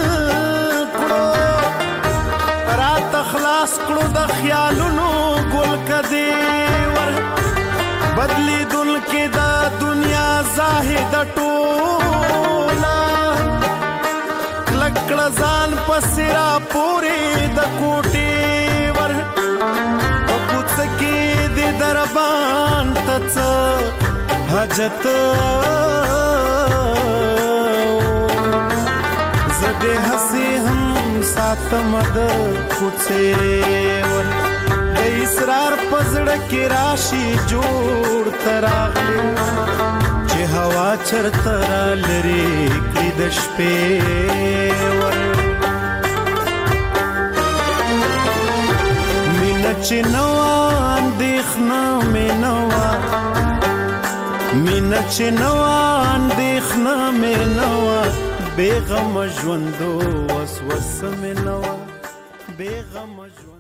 خلاص کړو د خیالونو ګل کدی ور بدلی دل کې د دنیا زاهد ټولا لکړه ځان پسرا پورې د کوټي ور او پوڅ کې د دربان تڅ حاجت زده هسي هم ساتم د کوڅه ور د اسرار پزړه کې راشي جوړ تراغلي چې هوا چرته لري کې د شپې ور مين چې نو اندېخنه مې نو مين چې نو اندېخنه مې نو بیغم ژوندو وسوسه مې نو بیغم ژوند